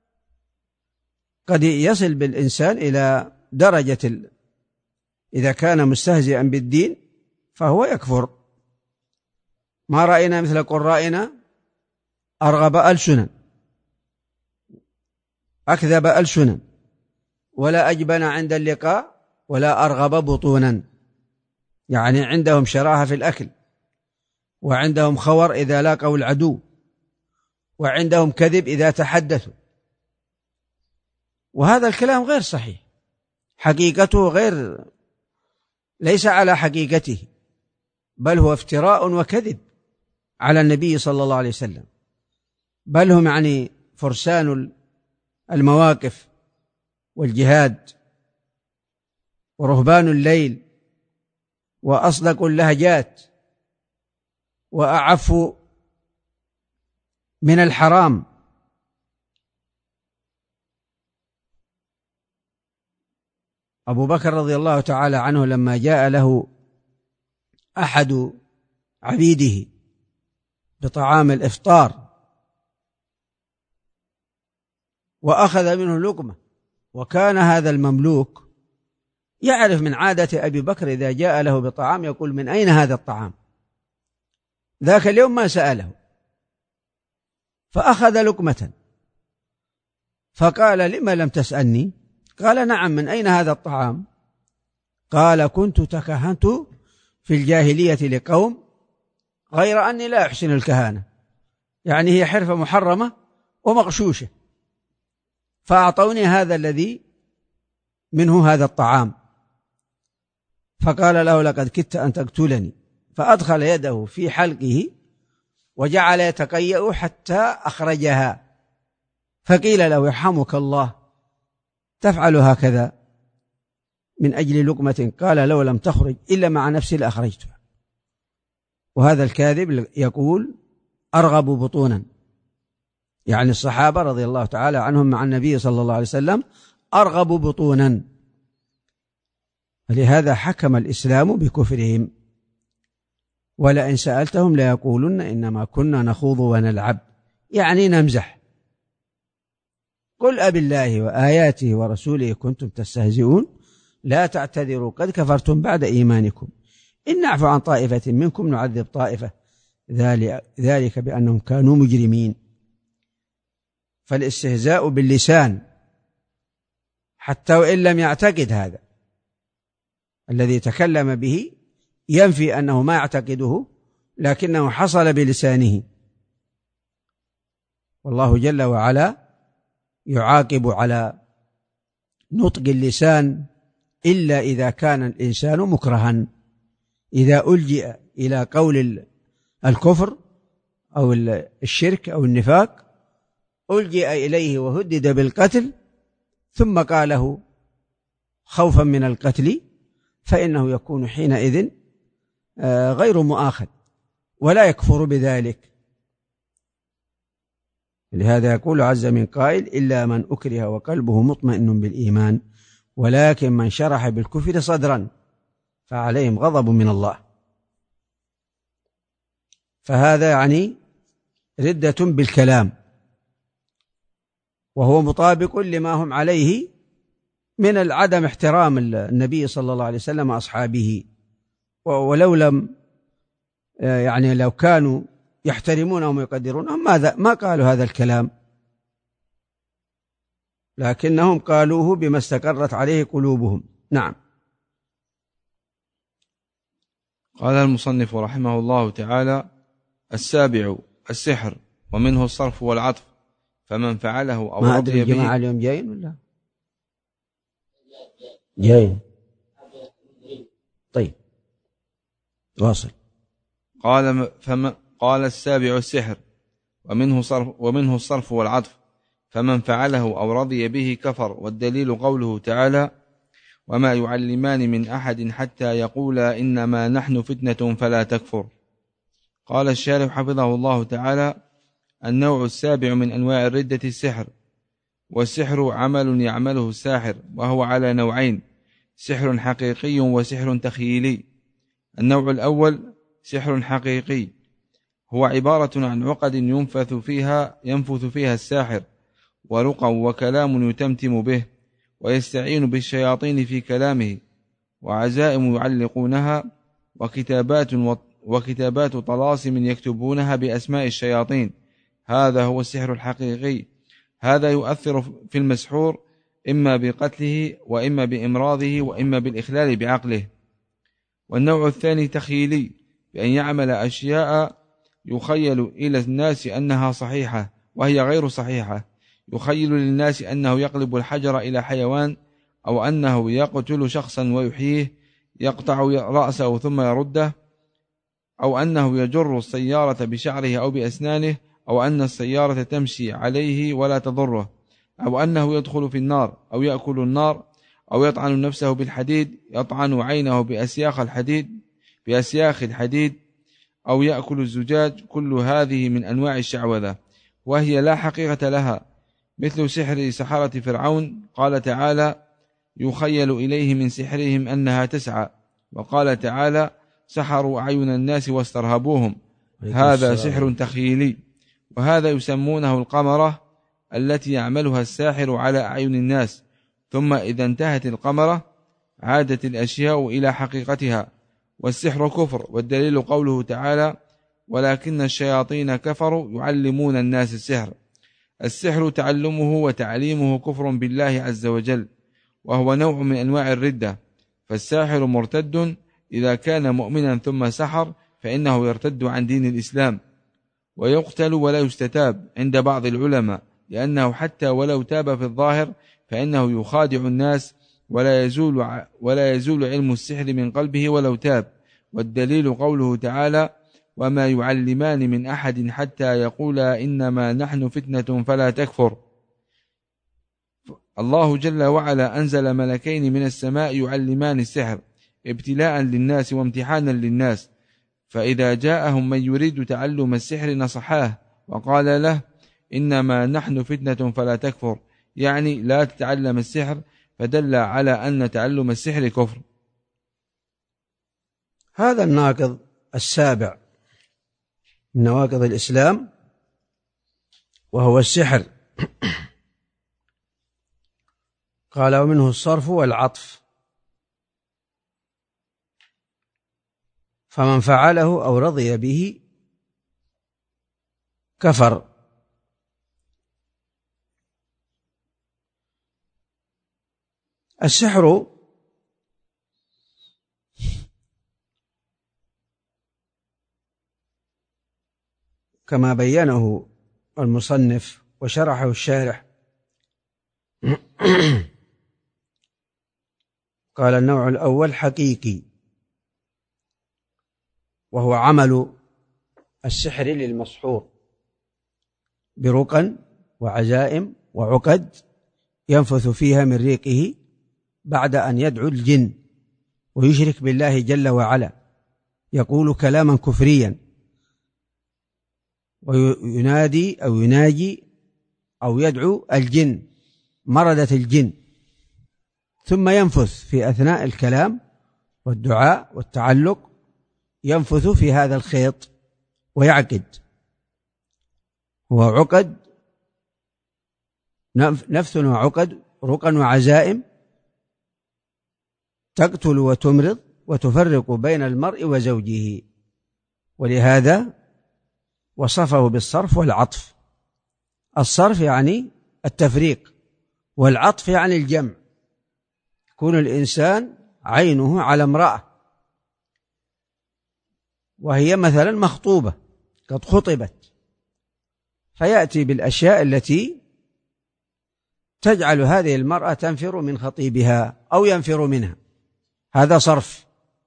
قد يصل بالإنسان إلى درجة إذا كان مستهزئا بالدين فهو يكفر. ما رأينا مثل قرائنا أرغب ألسنا أكذب ألسنا ولا أجبن عند اللقاء ولا أرغب بطونا، يعني عندهم شراهة في الأكل، وعندهم خور إذا لاقوا العدو، وعندهم كذب إذا تحدثوا، وهذا الكلام غير صحيح، حقيقته ليس على حقيقته، بل هو افتراء وكذب على النبي صلى الله عليه وسلم، بل هم يعني فرسان المواقف والجهاد ورهبان الليل وأصدق اللهجات وأعف من الحرام. أبو بكر رضي الله تعالى عنه لما جاء له أحد عبيده بطعام الإفطار وأخذ منه لقمة، وكان هذا المملوك يعرف من عادة أبي بكر إذا جاء له بطعام يقول من أين هذا الطعام، ذاك اليوم ما سأله فأخذ لقمة، فقال لما لم تسألني؟ قال نعم، من أين هذا الطعام؟ قال كنت تكهنت في الجاهلية لقوم غير أني لا أحسن الكهانة، يعني هي حرفة محرمة ومغشوشة، فأعطوني هذا الذي منه هذا الطعام، فقال له لقد كدت أن تقتلني، فأدخل يده في حلقه وجعل يتقيأ حتى أخرجها، فقيل له يرحمك الله تفعل هكذا من أجل لقمة؟ قال لو لم تخرج إلا مع نفسي لأخرجتها. وهذا الكاذب يقول أرغب بطونا، يعني الصحابة رضي الله تعالى عنهم مع النبي صلى الله عليه وسلم أرغب بطونا، ولهذا حكم الإسلام بكفرهم، ولئن سألتهم ليقولن إنما كنا نخوض ونلعب، يعني نمزح. قل أبالله وآياته ورسوله كنتم تستهزئون لا تعتذروا قد كفرتم بعد إيمانكم إن نعفو عن طائفة منكم نعذب طائفة ذلك بأنهم كانوا مجرمين. فالاستهزاء باللسان حتى وإن لم يعتقد هذا الذي تكلم به ينفي أنه ما يعتقده، لكنه حصل بلسانه، والله جل وعلا يعاقب على نطق اللسان إلا إذا كان الإنسان مكرها، إذا ألجئ إلى قول الكفر أو الشرك أو النفاق ألجئ إليه وهدد بالقتل ثم قاله خوفا من القتل، فإنه يكون حينئذ غير مؤاخذ ولا يكفر بذلك. لهذا يقول عز من قائل إلا من أكره وقلبه مطمئن بالإيمان ولكن من شرح بالكفر صدرا فعليهم غضب من الله. فهذا يعني ردة بالكلام، وهو مطابق لما هم عليه من العدم احترام النبي صلى الله عليه وسلم وأصحابه. ولو لم يعني لو كانوا يحترمونهم ويقدرونهم ما قالوا هذا الكلام، لكنهم قالوه بما استقرت عليه قلوبهم. نعم. قال المصنف رحمه الله تعالى: السابع السحر، ومنه الصرف والعطف، فمن فعله أو ما أدري رضي به. الجماعة اليوم جايين ولا جايين؟ طيب واصل. قال السابع السحر، ومنه الصرف والعطف، فمن فعله أو رضي به كفر. والدليل قوله تعالى: وما يعلمان من أحد حتى يقولا إنما نحن فتنة فلا تكفر. قال الشارح حفظه الله تعالى: النوع السابع من أنواع الردة السحر. والسحر عمل يعمله الساحر، وهو على نوعين: سحر حقيقي وسحر تخيلي. النوع الأول سحر حقيقي، هو عبارة عن عقد ينفث فيها الساحر، ورقى وكلام يتمتم به، ويستعين بالشياطين في كلامه، وعزائم يعلقونها، وكتابات طلاسم يكتبونها بأسماء الشياطين. هذا هو السحر الحقيقي. هذا يؤثر في المسحور إما بقتله، وإما بإمراضه، وإما بالإخلال بعقله. والنوع الثاني تخيلي، بأن يعمل أشياء يخيل إلى الناس أنها صحيحة وهي غير صحيحة. يخيل للناس أنه يقلب الحجر إلى حيوان، أو أنه يقتل شخصا ويحييه، يقطع رأسه ثم يرده، أو أنه يجر السيارة بشعره أو بأسنانه، أو أن السيارة تمشي عليه ولا تضره، أو أنه يدخل في النار، أو يأكل النار، أو يطعن نفسه بالحديد، يطعن عينه بأسياخ الحديد، أو يأكل الزجاج. كل هذه من أنواع الشعوذة، وهي لا حقيقة لها، مثل سحر سحرة فرعون. قال تعالى: يخيل إليه من سحرهم أنها تسعى. وقال تعالى: سحروا أعين الناس واسترهبوهم. هذا سحر تخيلي. وهذا يسمونه القمرة، التي يعملها الساحر على أعين الناس، ثم إذا انتهت القمرة عادت الأشياء إلى حقيقتها. والسحر كفر. والدليل قوله تعالى: ولكن الشياطين كفروا يعلمون الناس السحر. السحر تعلمه وتعليمه كفر بالله عز وجل، وهو نوع من أنواع الردة. فالساحر مرتد إذا كان مؤمنا ثم سحر، فإنه يرتد عن دين الإسلام، ويقتل ولا يستتاب عند بعض العلماء، لأنه حتى ولو تاب في الظاهر فإنه يخادع الناس، ولا يزول علم السحر من قلبه ولو تاب. والدليل قوله تعالى: وما يعلمان من أحد حتى يقولا إنما نحن فتنة فلا تكفر. الله جل وعلا أنزل ملكين من السماء يعلمان السحر ابتلاء للناس وامتحانا للناس، فإذا جاءهم من يريد تعلم السحر نصحاه وقال له: إنما نحن فتنة فلا تكفر، يعني لا تتعلم السحر، فدل على أن تعلم السحر كفر. هذا الناقض السابع من نواقض الإسلام، وهو السحر. قال: ومنه الصرف والعطف، فمن فعله أو رضي به كفر. السحر كما بينه المصنف وشرحه الشارح قال: النوع الأول حقيقي، وهو عمل السحر للمسحور برقى وعزائم وعقد ينفث فيها من ريقه بعد أن يدعو الجن ويشرك بالله جل وعلا، يقول كلاما كفريا، وينادي أو يناجي أو يدعو الجن، مردة الجن، ثم ينفث في أثناء الكلام والدعاء والتعلق، ينفث في هذا الخيط ويعقد. هو عقد، نفث وعقد، رقا وعزائم، تقتل وتمرض وتفرق بين المرء وزوجه. ولهذا وصفه بالصرف والعطف. الصرف يعني التفريق، والعطف يعني الجمع. يكون الإنسان عينه على امرأة وهي مثلا مخطوبة قد خطبت، فيأتي بالأشياء التي تجعل هذه المرأة تنفر من خطيبها أو ينفر منها، هذا صرف.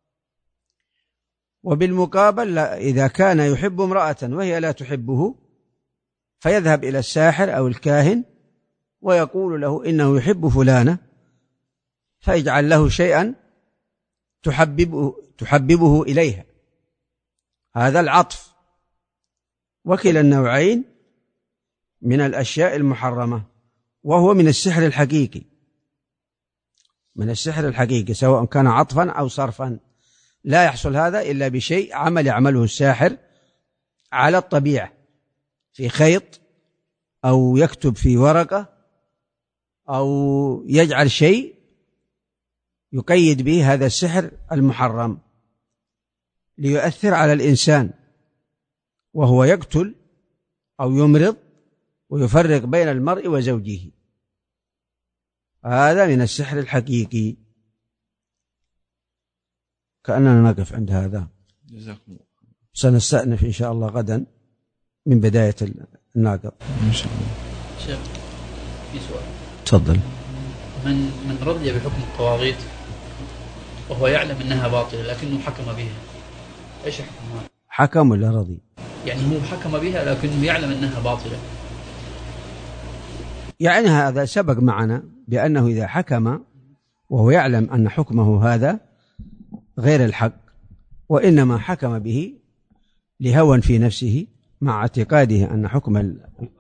وبالمقابل إذا كان يحب امرأة وهي لا تحبه، فيذهب إلى الساحر أو الكاهن ويقول له إنه يحب فلانة، فيجعل له شيئا تحببه إليها، هذا العطف. وكلا النوعين من الأشياء المحرمة، وهو من السحر الحقيقي، من السحر الحقيقي، سواء كان عطفا أو صرفا. لا يحصل هذا إلا بشيء عمل يعمله الساحر على الطبيعة، في خيط أو يكتب في ورقة أو يجعل شيء يقيد به هذا السحر المحرم ليؤثر على الإنسان، وهو يقتل أو يمرض ويفرق بين المرء وزوجه، هذا من السحر الحقيقي. كأننا نقف عند هذا، سنستأنف إن شاء الله غدا من بداية الناقض إن شاء الله. شيخ في سؤال. تفضل. من رضي بحكم الطواغيت وهو يعلم أنها باطلة لكنه حكم بها، إيش حكمها؟ حكم ولا رضي؟ يعني هو حكم بها لكنه يعلم أنها باطلة. يعني هذا سبق معنا بأنه إذا حكم وهو يعلم أن حكمه هذا غير الحق، وإنما حكم به لهوى في نفسه مع اعتقاده أن حكم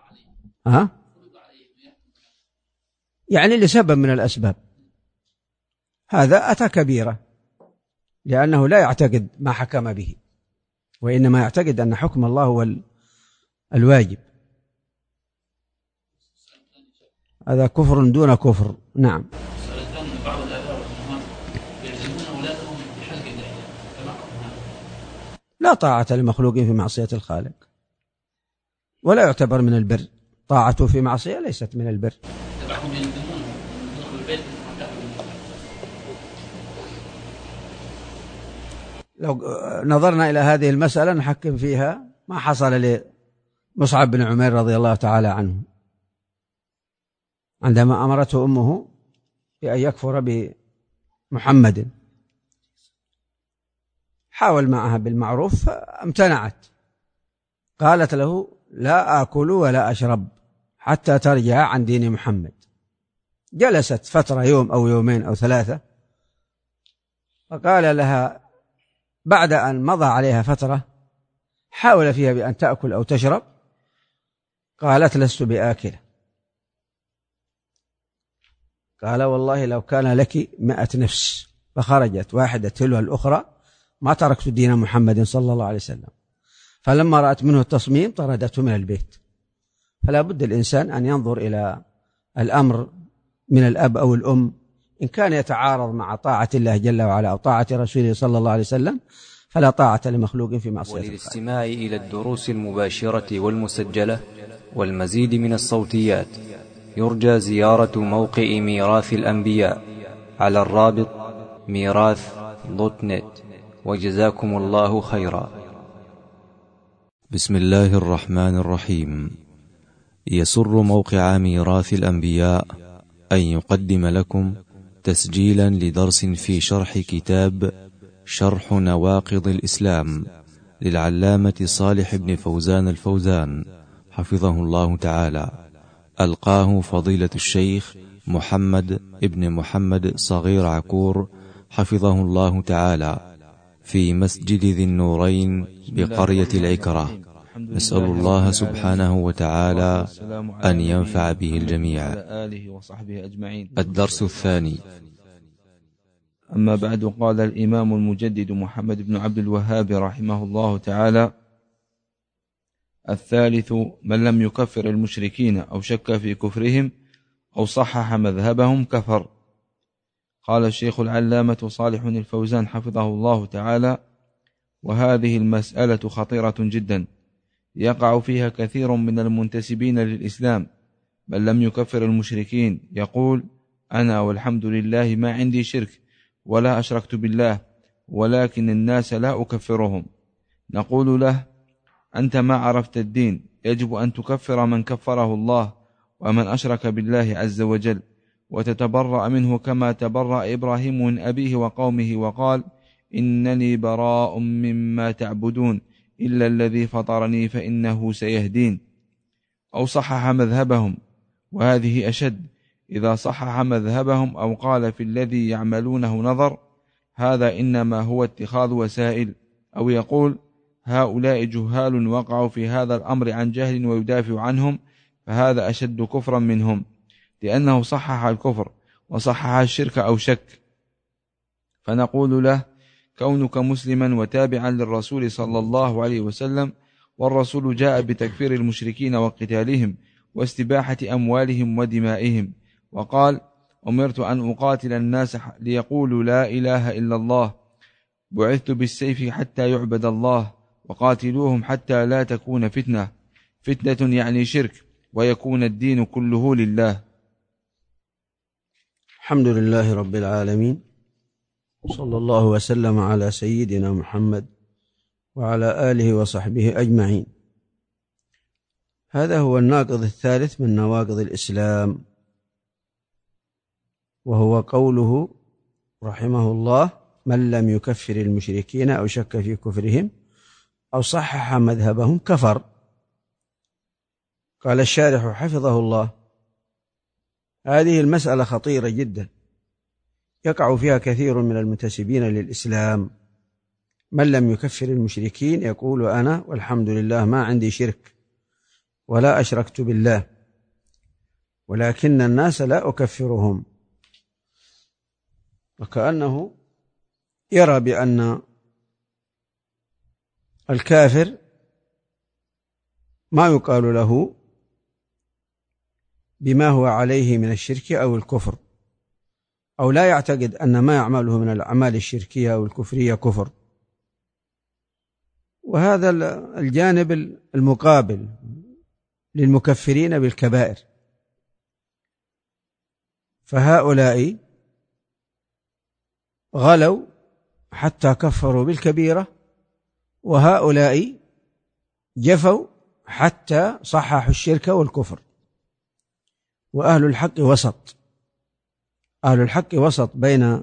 يعني لسبب من الأسباب، هذا أتى كبيرة، لأنه لا يعتقد ما حكم به، وإنما يعتقد أن حكم الله هو الواجب، هذا كفر دون كفر. نعم. لا طاعة لمخلوق في معصية الخالق، ولا يعتبر من البر، طاعته في معصية ليست من البر. لو نظرنا إلى هذه المسألة نحكم فيها ما حصل لمصعب بن عمير رضي الله تعالى عنه عندما أمرته أمه بأن يكفر بمحمد، حاول معها بالمعروف فامتنعت، قالت له لا آكل ولا أشرب حتى ترجع عن دين محمد. جلست فترة يوم أو يومين أو ثلاثة، فقال لها بعد أن مضى عليها فترة حاول فيها بأن تأكل أو تشرب، قالت لست بآكلة. قال والله لو كان لك 100 نفس فخرجت واحدة تلو الأخرى ما تركت دين محمد صلى الله عليه وسلم. فلما رأت منه التصميم طردته من البيت. فلا بد الإنسان أن ينظر إلى الأمر من الأب أو الأم، إن كان يتعارض مع طاعة الله جل وعلا أو طاعة رسوله صلى الله عليه وسلم فلا طاعة لمخلوق في معصية الخالق. وللاستماع إلى الدروس المباشرة والمسجلة والمزيد من الصوتيات يرجى زيارة موقع ميراث الأنبياء على الرابط ميراث.net. وجزاكم الله خيرا. بسم الله الرحمن الرحيم. يسر موقع ميراث الأنبياء أن يقدم لكم تسجيلا لدرس في شرح كتاب شرح نواقض الإسلام للعلامة صالح بن فوزان الفوزان حفظه الله تعالى، ألقاه فضيلة الشيخ محمد ابن محمد صغير عكور حفظه الله تعالى في مسجد ذي النورين بقرية العكرة. نسأل الله سبحانه وتعالى أن ينفع به الجميع. الدرس الثاني. أما بعد، قال الإمام المجدد محمد بن عبد الوهاب رحمه الله تعالى: الثالث من لم يكفر المشركين أو شك في كفرهم أو صحح مذهبهم كفر. قال الشيخ العلامة صالح الفوزان حفظه الله تعالى: وهذه المسألة خطيرة جدا، يقع فيها كثير من المنتسبين للإسلام. من لم يكفر المشركين يقول: أنا والحمد لله ما عندي شرك ولا أشركت بالله، ولكن الناس لا أكفرهم. نقول له: أنت ما عرفت الدين، يجب أن تكفر من كفره الله ومن أشرك بالله عز وجل، وتتبرأ منه كما تبرأ إبراهيم من أبيه وقومه وقال: إنني براء مما تعبدون إلا الذي فطرني فإنه سيهدين. أو صحح مذهبهم، وهذه أشد، إذا صحح مذهبهم أو قال في الذي يعملونه نظر، هذا إنما هو اتخاذ وسائل. أو يقول: هؤلاء جهال وقعوا في هذا الأمر عن جهل ويدافع عنهم، فهذا أشد كفرا منهم، لأنه صحح الكفر وصحح الشرك أو شك. فنقول له: كونك مسلما وتابعا للرسول صلى الله عليه وسلم، والرسول جاء بتكفير المشركين وقتالهم واستباحة أموالهم ودمائهم، وقال: أمرت أن أقاتل الناس ليقولوا لا إله إلا الله، بعثت بالسيف حتى يعبد الله، وقاتلوهم حتى لا تكون فتنة يعني شرك، ويكون الدين كله لله. الحمد لله رب العالمين، صلى الله وسلم على سيدنا محمد وعلى آله وصحبه أجمعين. هذا هو الناقض الثالث من نواقض الإسلام، وهو قوله رحمه الله: من لم يكفر المشركين أو شك في كفرهم أو صحح مذهبهم كفر. قال الشارح حفظه الله: هذه المسألة خطيرة جدا، يقع فيها كثير من المنتسبين للإسلام. من لم يكفر المشركين يقول: أنا والحمد لله ما عندي شرك ولا أشركت بالله، ولكن الناس لا أكفرهم، وكأنه يرى بأن الكافر ما يقال له بما هو عليه من الشرك أو الكفر، أو لا يعتقد أن ما يعمله من الأعمال الشركية أو الكفرية كفر. وهذا الجانب المقابل للمكفرين بالكبائر، فهؤلاء غلوا حتى كفروا بالكبيرة، وهؤلاء جفوا حتى صححوا الشرك والكفر. وأهل الحق وسط، أهل الحق وسط بين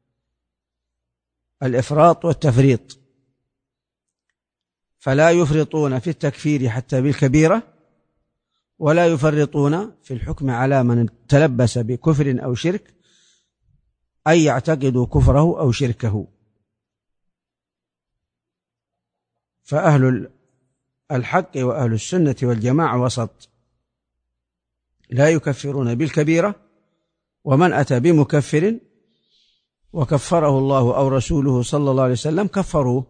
الإفراط والتفريط، فلا يفرطون في التكفير حتى بالكبيرة، ولا يفرطون في الحكم على من تلبس بكفر أو شرك، أي يعتقدوا كفره أو شركه. فأهل الحق وأهل السنة والجماعة وسط، لا يكفرون بالكبيرة، ومن أتى بمكفر وكفره الله أو رسوله صلى الله عليه وسلم كفروه.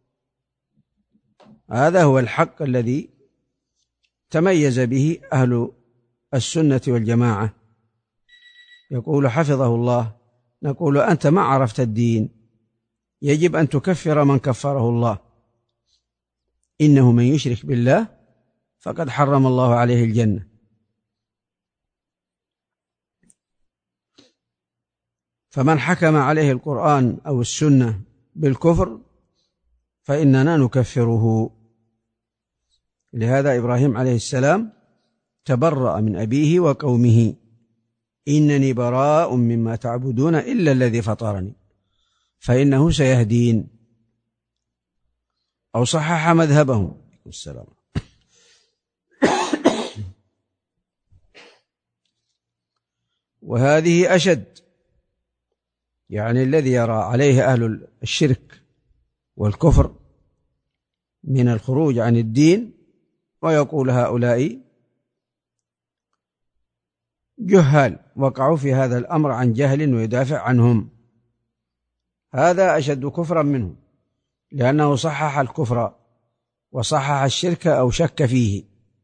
هذا هو الحق الذي تميز به أهل السنة والجماعة. يقول حفظه الله: نقول: أنت ما عرفت الدين، يجب أن تكفر من كفره الله، إنه من يشرك بالله فقد حرم الله عليه الجنة. فمن حكم عليه القرآن أو السنة بالكفر فإننا نكفره. لهذا إبراهيم عليه السلام تبرأ من أبيه وقومه: إنني براء مما تعبدون إلا الذي فطرني فإنه سيهدين. أو صحح مذهبهم. السلام. وهذه أشد، يعني الذي يرى عليه أهل الشرك والكفر من الخروج عن الدين، ويقول هؤلاء جهال وقعوا في هذا الأمر عن جهل ويدافع عنهم، هذا أشد كفرا منه، لأنه صحح الكفر وصحح الشرك أو شك فيه.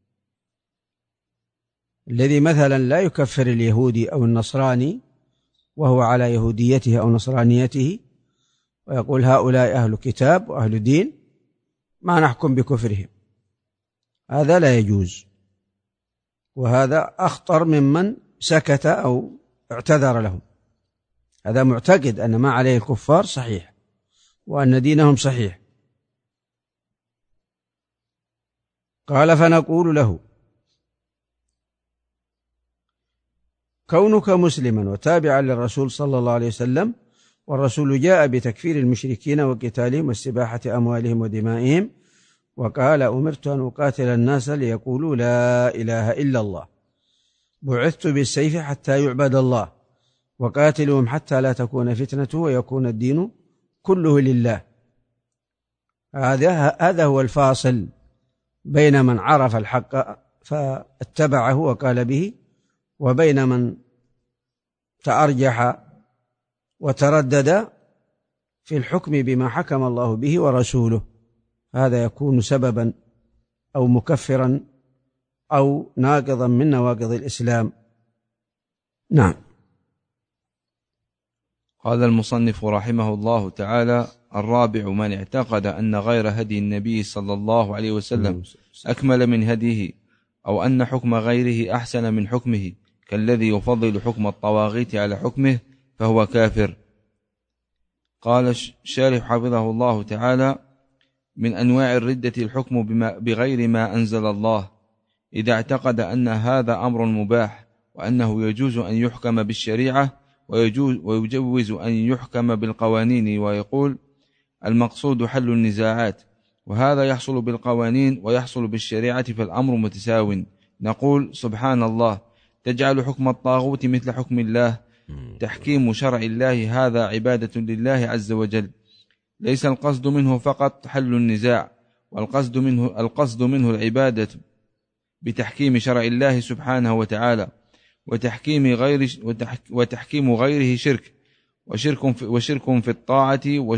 الذي مثلا لا يكفر اليهودي أو النصراني وهو على يهوديته أو نصرانيته ويقول هؤلاء أهل كتاب وأهل دين ما نحكم بكفرهم، هذا لا يجوز، وهذا أخطر ممن سكت أو اعتذر لهم. هذا معتقد أن ما عليه الكفار صحيح وأن دينهم صحيح. قال فنقول له كونك مسلما وتابعا للرسول صلى الله عليه وسلم، والرسول جاء بتكفير المشركين وقتالهم واستباحة أموالهم ودمائهم، وقال أمرت أن أقاتل الناس ليقولوا لا إله إلا الله، بعثت بالسيف حتى يعبد الله، وقاتلهم حتى لا تكون فتنة ويكون الدين كله لله. هذا هو الفاصل بين من عرف الحق فاتبعه وقال به، وبين من تأرجح وتردد في الحكم بما حكم الله به ورسوله، هذا يكون سببا أو مكفرا أو ناقضا من نواقض الإسلام. نعم. قال المصنف رحمه الله تعالى: الرابع من اعتقد أن غير هدي النبي صلى الله عليه وسلم أكمل من هديه، أو أن حكم غيره أحسن من حكمه، كالذي يفضل حكم الطواغيت على حكمه، فهو كافر. قال الشارح حفظه الله تعالى: من أنواع الردة الحكم بغير ما أنزل الله، إذا اعتقد أن هذا أمر مباح وأنه يجوز أن يحكم بالشريعة ويجوز أن يحكم بالقوانين، ويقول المقصود حل النزاعات، وهذا يحصل بالقوانين ويحصل بالشريعة، فالأمر متساو. نقول سبحان الله، تجعل حكم الطاغوت مثل حكم الله، تحكيم شرع الله هذا عبادة لله عز وجل، ليس القصد منه فقط حل النزاع، والقصد منه العبادة بتحكيم شرع الله سبحانه وتعالى، وتحكيم غيره شرك، وشرك في الطاعة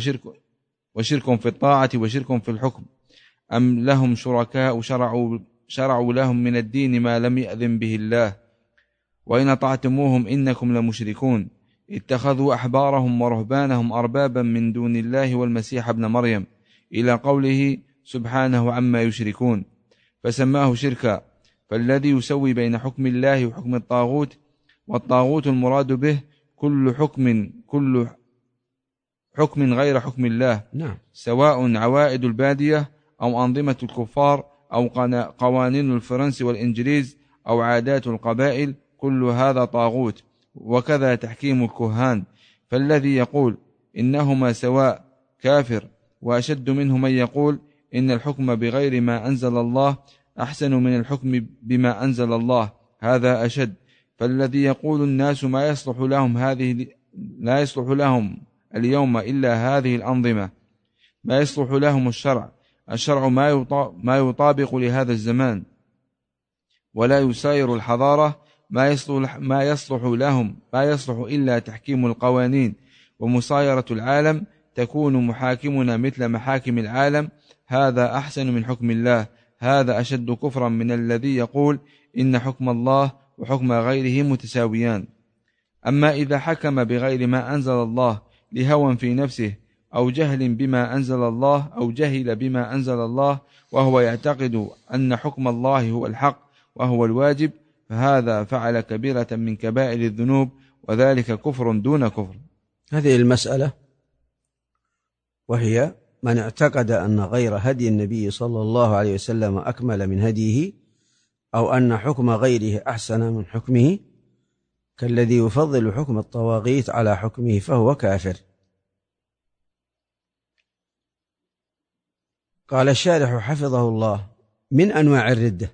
وشرك في الحكم. أم لهم شركاء شرعوا لهم من الدين ما لم يأذن به الله، وإن أطعتموهم إنكم لمشركون، اتخذوا أحبارهم ورهبانهم أربابا من دون الله والمسيح ابن مريم، إلى قوله سبحانه عما يشركون، فسماه شركا. فالذي يسوي بين حكم الله وحكم الطاغوت، والطاغوت المراد به كل حكم غير حكم الله، سواء عوائد البادية أو أنظمة الكفار أو قوانين الفرنس والإنجليز أو عادات القبائل، كل هذا طاغوت. وكذا تحكيم الكهان، فالذي يقول إنهما سواء كافر، وأشد منه من يقول إن الحكم بغير ما أنزل الله أحسن من الحكم بما أنزل الله، هذا أشد. فالذي يقول الناس لا يصلح لهم اليوم إلا هذه الأنظمة، ما يصلح لهم الشرع ما يطابق لهذا الزمان، ولا يساير الحضارة ما يصلح إلا تحكيم القوانين ومسايرة العالم، تكون محاكمنا مثل محاكم العالم، هذا أحسن من حكم الله، هذا أشد كفرا من الذي يقول إن حكم الله وحكم غيره متساويان. أما إذا حكم بغير ما أنزل الله لهوى في نفسه أو جهل بما أنزل الله أو جهل بما أنزل الله، وهو يعتقد أن حكم الله هو الحق وهو الواجب، فهذا فعل كبيرة من كبائر الذنوب، وذلك كفر دون كفر. هذه المسألة، وهي من اعتقد أن غير هدي النبي صلى الله عليه وسلم أكمل من هديه، أو أن حكم غيره أحسن من حكمه، كالذي يفضل حكم الطواغيت على حكمه، فهو كافر. قال الشارح حفظه الله: من أنواع الردة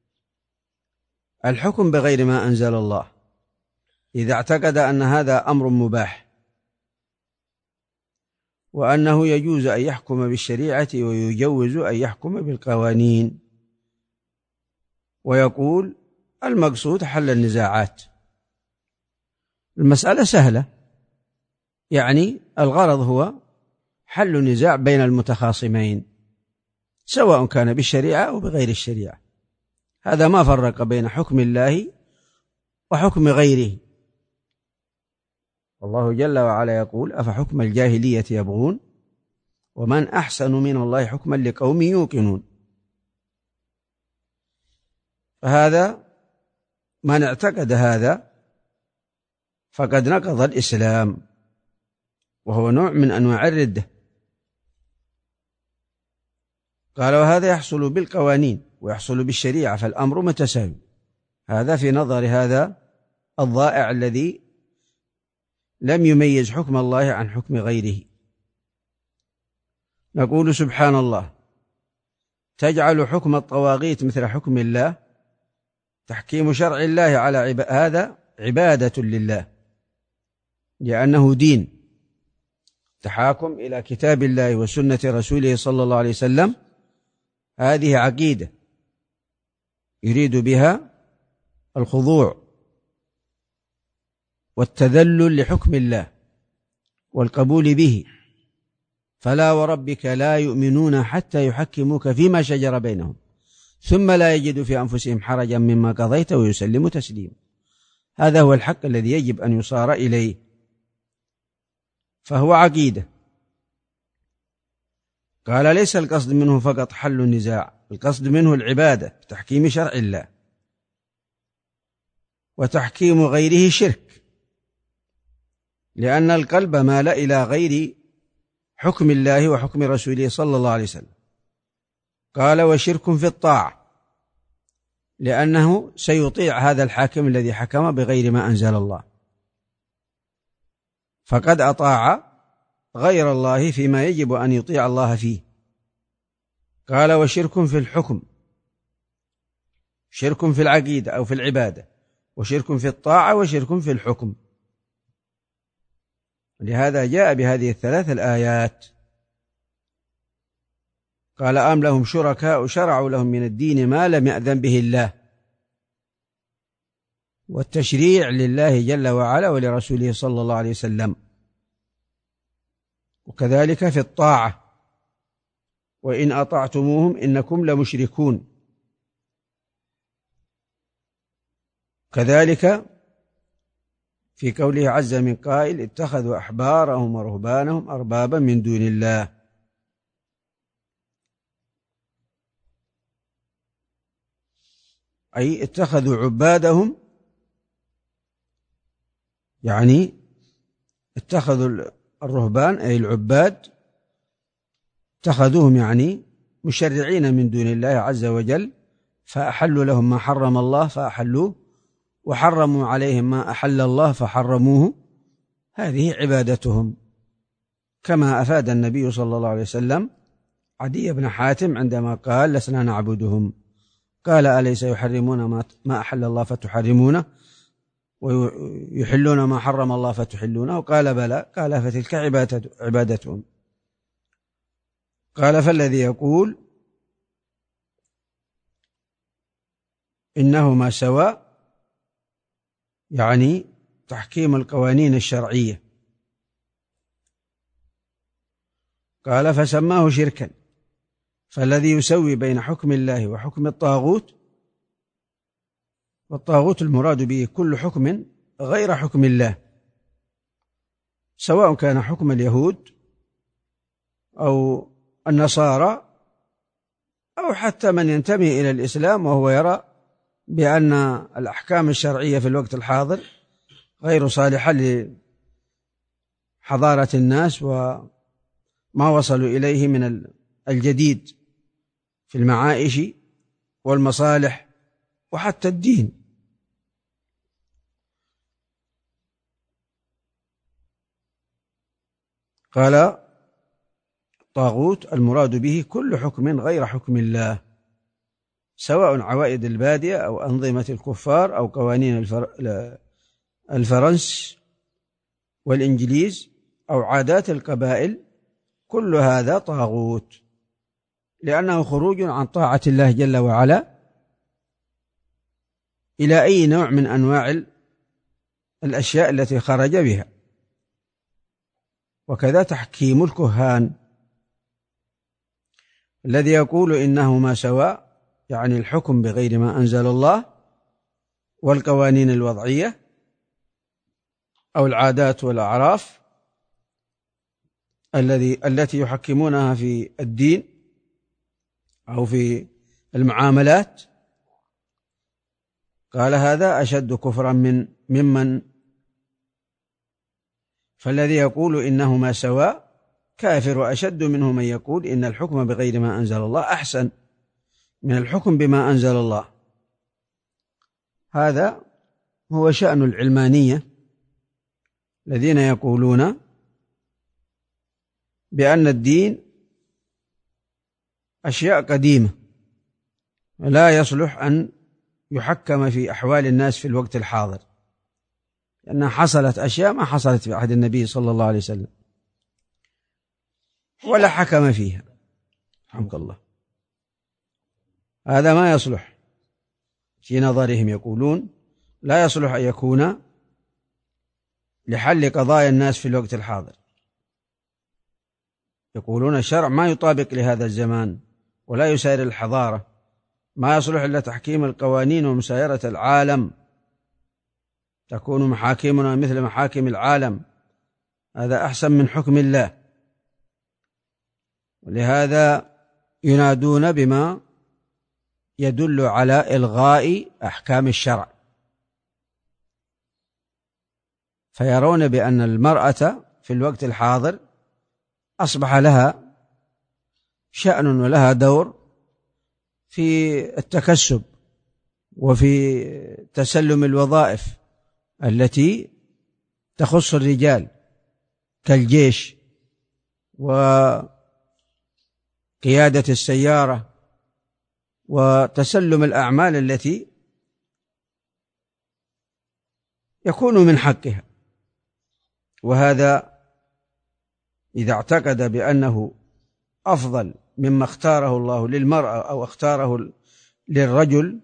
الحكم بغير ما أنزل الله، إذا اعتقد أن هذا أمر مباح، وأنه يجوز أن يحكم بالشريعة ويجوز أن يحكم بالقوانين، ويقول المقصود حل النزاعات. المسألة سهلة، يعني الغرض هو حل نزاع بين المتخاصمين، سواء كان بالشريعة أو بغير الشريعة. هذا ما فرق بين حكم الله وحكم غيره. الله جل وعلا يقول: أفحكم الجاهلية يبغون ومن أحسن من الله حكما لقوم يوقنون. فهذا من اعتقد هذا فقد نقض الإسلام، وهو نوع من أنواع الردة. قال: وهذا يحصل بالقوانين ويحصل بالشريعة، فالأمر متساوي. هذا في نظر هذا الضائع الذي لم يميز حكم الله عن حكم غيره. نقول: سبحان الله، تجعل حكم الطواغيت مثل حكم الله؟ تحكيم شرع الله على هذا عبادة لله، لأنه دين. تحاكم إلى كتاب الله وسنة رسوله صلى الله عليه وسلم، هذه عقيدة يريد بها الخضوع والتذلل لحكم الله والقبول به. فلا وربك لا يؤمنون حتى يحكموك فيما شجر بينهم ثم لا يجدوا في أنفسهم حرجا مما قضيت ويسلموا تسليما. هذا هو الحق الذي يجب أن يصار إليه، فهو عقيدة. قال: ليس القصد منه فقط حل النزاع، القصد منه العبادة بتحكيم شرع الله، وتحكيم غيره شرك، لأن القلب مال إلى غير حكم الله وحكم رسوله صلى الله عليه وسلم. قال: وشرك في الطاعة، لأنه سيطيع هذا الحاكم الذي حكم بغير ما أنزل الله، فقد أطاع غير الله فيما يجب أن يطيع الله فيه. قال: وشرك في الحكم، شرك في العقيدة أو في العبادة، وشرك في الطاعة، وشرك في الحكم. لهذا جاء بهذه الثلاث الآيات. قال: أم لهم شركاء شرعوا لهم من الدين ما لم يأذن به الله. والتشريع لله جل وعلا ولرسوله صلى الله عليه وسلم. وكذلك في الطاعة: وإن أطعتموهم إنكم لمشركون. كذلك في قوله عز من قائل: اتخذوا أحبارهم ورهبانهم أربابا من دون الله. أي اتخذوا عبادهم، يعني اتخذوا الرهبان أي العباد، اتخذوهم يعني مشرعين من دون الله عز وجل، فأحلوا لهم ما حرم الله فأحلوه، وحرموا عليهم ما أحل الله فحرموه. هذه عبادتهم، كما أفاد النبي صلى الله عليه وسلم عدي بن حاتم عندما قال: لسنا نعبدهم. قال: أليس يحرمون ما أحل الله فتحرمونه ويحلون ما حرم الله فتحلونه؟ قال: بلى. قال: فتلك عبادتهم. قال: فالذي يقول إنهما سواء، يعني تحكيم القوانين الشرعية. قال: فسماه شركا. فالذي يسوي بين حكم الله وحكم الطاغوت، والطاغوت المراد به كل حكم غير حكم الله، سواء كان حكم اليهود أو النصارى أو حتى من ينتمي إلى الإسلام وهو يرى بأن الأحكام الشرعية في الوقت الحاضر غير صالحة لحضارة الناس وما وصلوا إليه من الجديد في المعائش والمصالح وحتى الدين. قال: طاغوت المراد به كل حكم غير حكم الله، سواء عوائد البادية أو أنظمة الكفار أو قوانين الفرنس والإنجليز أو عادات القبائل، كل هذا طاغوت، لأنه خروج عن طاعة الله جل وعلا إلى أي نوع من أنواع الأشياء التي خرج بها. وكذا تحكيم الكهان. الذي يقول إنهما سواء يعني الحكم بغير ما أنزل الله والقوانين الوضعية أو العادات والأعراف التي يحكمونها في الدين أو في المعاملات، قال هذا أشد كفرا ممن فالذي يقول إنهما سواء كافر، وأشد منه من يقول إن الحكم بغير ما أنزل الله أحسن من الحكم بما أنزل الله. هذا هو شأن العلمانية الذين يقولون بأن الدين أشياء قديمة لا يصلح أن يحكم في أحوال الناس في الوقت الحاضر، لأنها حصلت أشياء ما حصلت في عهد النبي صلى الله عليه وسلم ولا حكم فيها. رحمك الله. هذا ما يصلح في نظرهم، يقولون لا يصلح أن يكون لحل قضايا الناس في الوقت الحاضر. يقولون الشرع ما يطابق لهذا الزمان ولا يسير الحضارة، ما يصلح إلا تحكيم القوانين ومسايرة العالم، تكون محاكمنا مثل محاكم العالم، هذا أحسن من حكم الله. ولهذا ينادون بما يدل على إلغاء أحكام الشرع، فيرون بأن المرأة في الوقت الحاضر أصبح لها شأن ولها دور في التكسب وفي تسلم الوظائف التي تخص الرجال كالجيش وقيادة السيارة وتسلم الأعمال التي يكون من حقها. وهذا إذا اعتقد بأنه أفضل مما اختاره الله للمرأة أو اختاره للرجل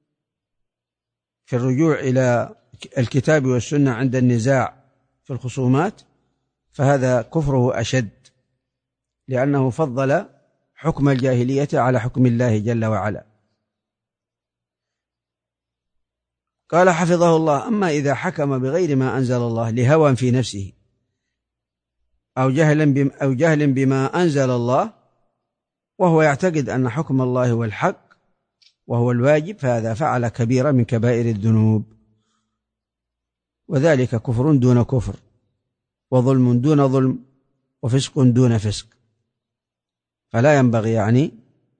في الرجوع إلى الكتاب والسنة عند النزاع في الخصومات، فهذا كفره أشد، لأنه فضل حكم الجاهلية على حكم الله جل وعلا. قال حفظه الله: أما إذا حكم بغير ما أنزل الله لهوى في نفسه أو جهل بما أنزل الله وهو يعتقد أن حكم الله هو الحق وهو الواجب، فهذا فعل كبيرة من كبائر الذنوب، وذلك كفر دون كفر، وظلم دون ظلم، وفسق دون فسق. فلا ينبغي يعني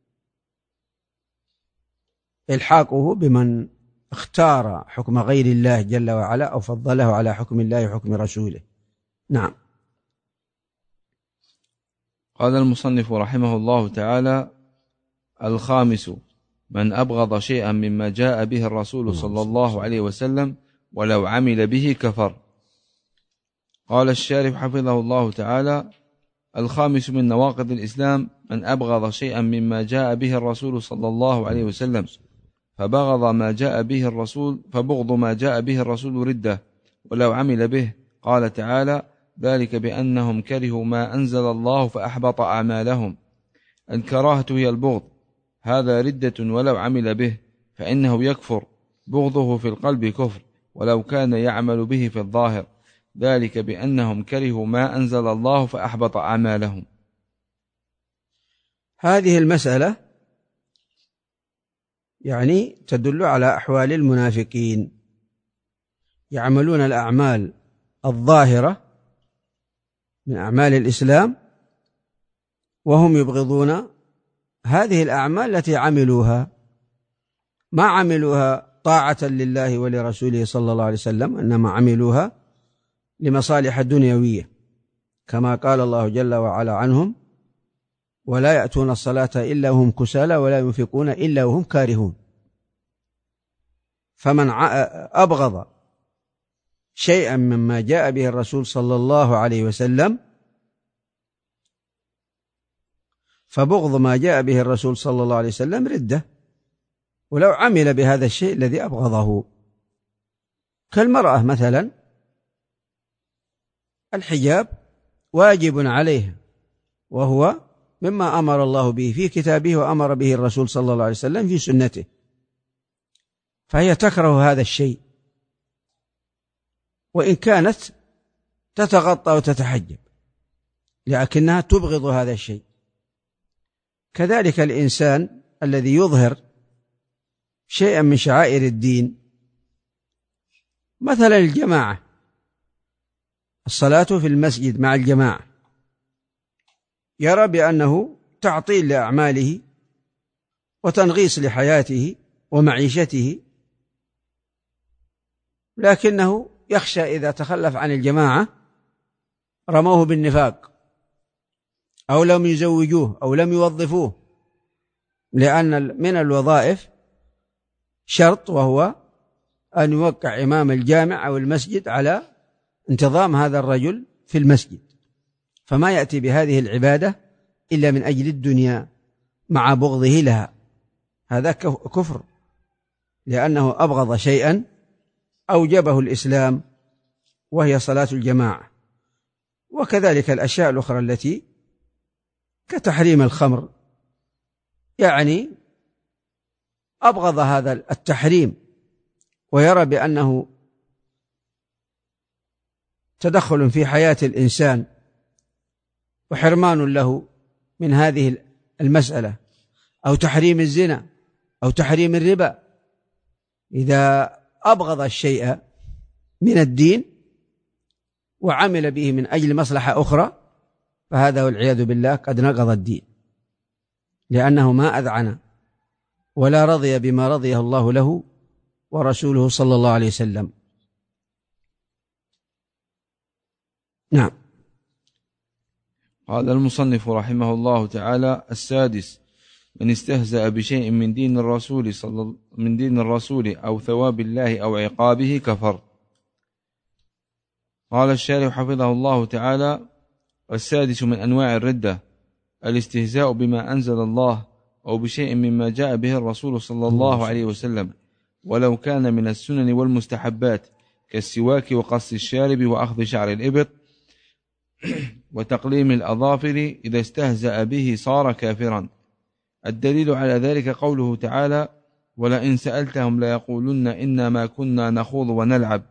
إلحاقه بمن اختار حكم غير الله جل وعلا أو فضله على حكم الله وحكم رسوله. نعم. قال المصنف رحمه الله تعالى: الخامس: من أبغض شيئا مما جاء به الرسول صلى الله عليه وسلم ولو عمل به كفر. قال الشارح حفظه الله تعالى: الخامس من نواقض الإسلام من أبغض شيئا مما جاء به الرسول صلى الله عليه وسلم فبغض ما جاء به الرسول، فبغض ما جاء به الرسول ردة ولو عمل به. قال تعالى: ذلك بأنهم كرهوا ما أنزل الله فأحبط أعمالهم. الكراهة هي البغض، هذا ردة ولو عمل به، فإنه يكفر، بغضه في القلب كفر ولو كان يعمل به في الظاهر. ذلك بأنهم كرهوا ما أنزل الله فأحبط أعمالهم. هذه المسألة يعني تدل على أحوال المنافقين، يعملون الأعمال الظاهرة من أعمال الإسلام وهم يبغضون هذه الأعمال التي عملوها، ما عملوها طاعة لله ولرسوله صلى الله عليه وسلم، إنما عملوها لمصالح دنيوية، كما قال الله جل وعلا عنهم: ولا يأتون الصلاة إلا وهم كسالى ولا ينفقون إلا وهم كارهون. فمن أبغض شيئا مما جاء به الرسول صلى الله عليه وسلم فبغض ما جاء به الرسول صلى الله عليه وسلم ردة ولو عمل بهذا الشيء الذي أبغضه. كالمرأة مثلا، الحجاب واجب عليها وهو مما أمر الله به في كتابه وأمر به الرسول صلى الله عليه وسلم في سنته، فهي تكره هذا الشيء وإن كانت تتغطى وتتحجب، لكنها تبغض هذا الشيء. كذلك الإنسان الذي يظهر شيئا من شعائر الدين، مثلا الجماعة، الصلاة في المسجد مع الجماعة، يرى بأنه تعطيل لأعماله وتنغيص لحياته ومعيشته، لكنه يخشى إذا تخلف عن الجماعة رموه بالنفاق أو لم يزوجوه أو لم يوظفوه، لأن من الوظائف شرط، وهو أن يوقع إمام الجامع أو المسجد على انتظام هذا الرجل في المسجد، فما يأتي بهذه العبادة إلا من أجل الدنيا مع بغضه لها، هذا كفر، لأنه أبغض شيئا أوجبه الإسلام وهي صلاة الجماعة. وكذلك الأشياء الأخرى التي كتحريم الخمر، يعني أبغض هذا التحريم ويرى بأنه تدخل في حياة الإنسان وحرمان له من هذه المسألة، أو تحريم الزنا أو تحريم الربا. إذا أبغض الشيء من الدين وعمل به من أجل مصلحة أخرى فهذا والعياذ بالله قد نقض الدين، لأنه ما أذعن ولا رضي بما رضيه الله له ورسوله صلى الله عليه وسلم. نعم. قال المصنف رحمه الله تعالى: السادس: من استهزأ بشيء من دين الرسول أو ثواب الله أو عقابه كفر. قال الشارح حفظه الله تعالى: السادس من أنواع الردة الاستهزاء بما أنزل الله أو بشيء مما جاء به الرسول صلى الله عليه وسلم، ولو كان من السنن والمستحبات، كالسواك وقص الشارب وأخذ شعر الإبط وتقليم الأظافر. إذا استهزأ به صار كافرا. الدليل على ذلك قوله تعالى: ولئن سألتهم ليقولن إنما كنا نخوض ونلعب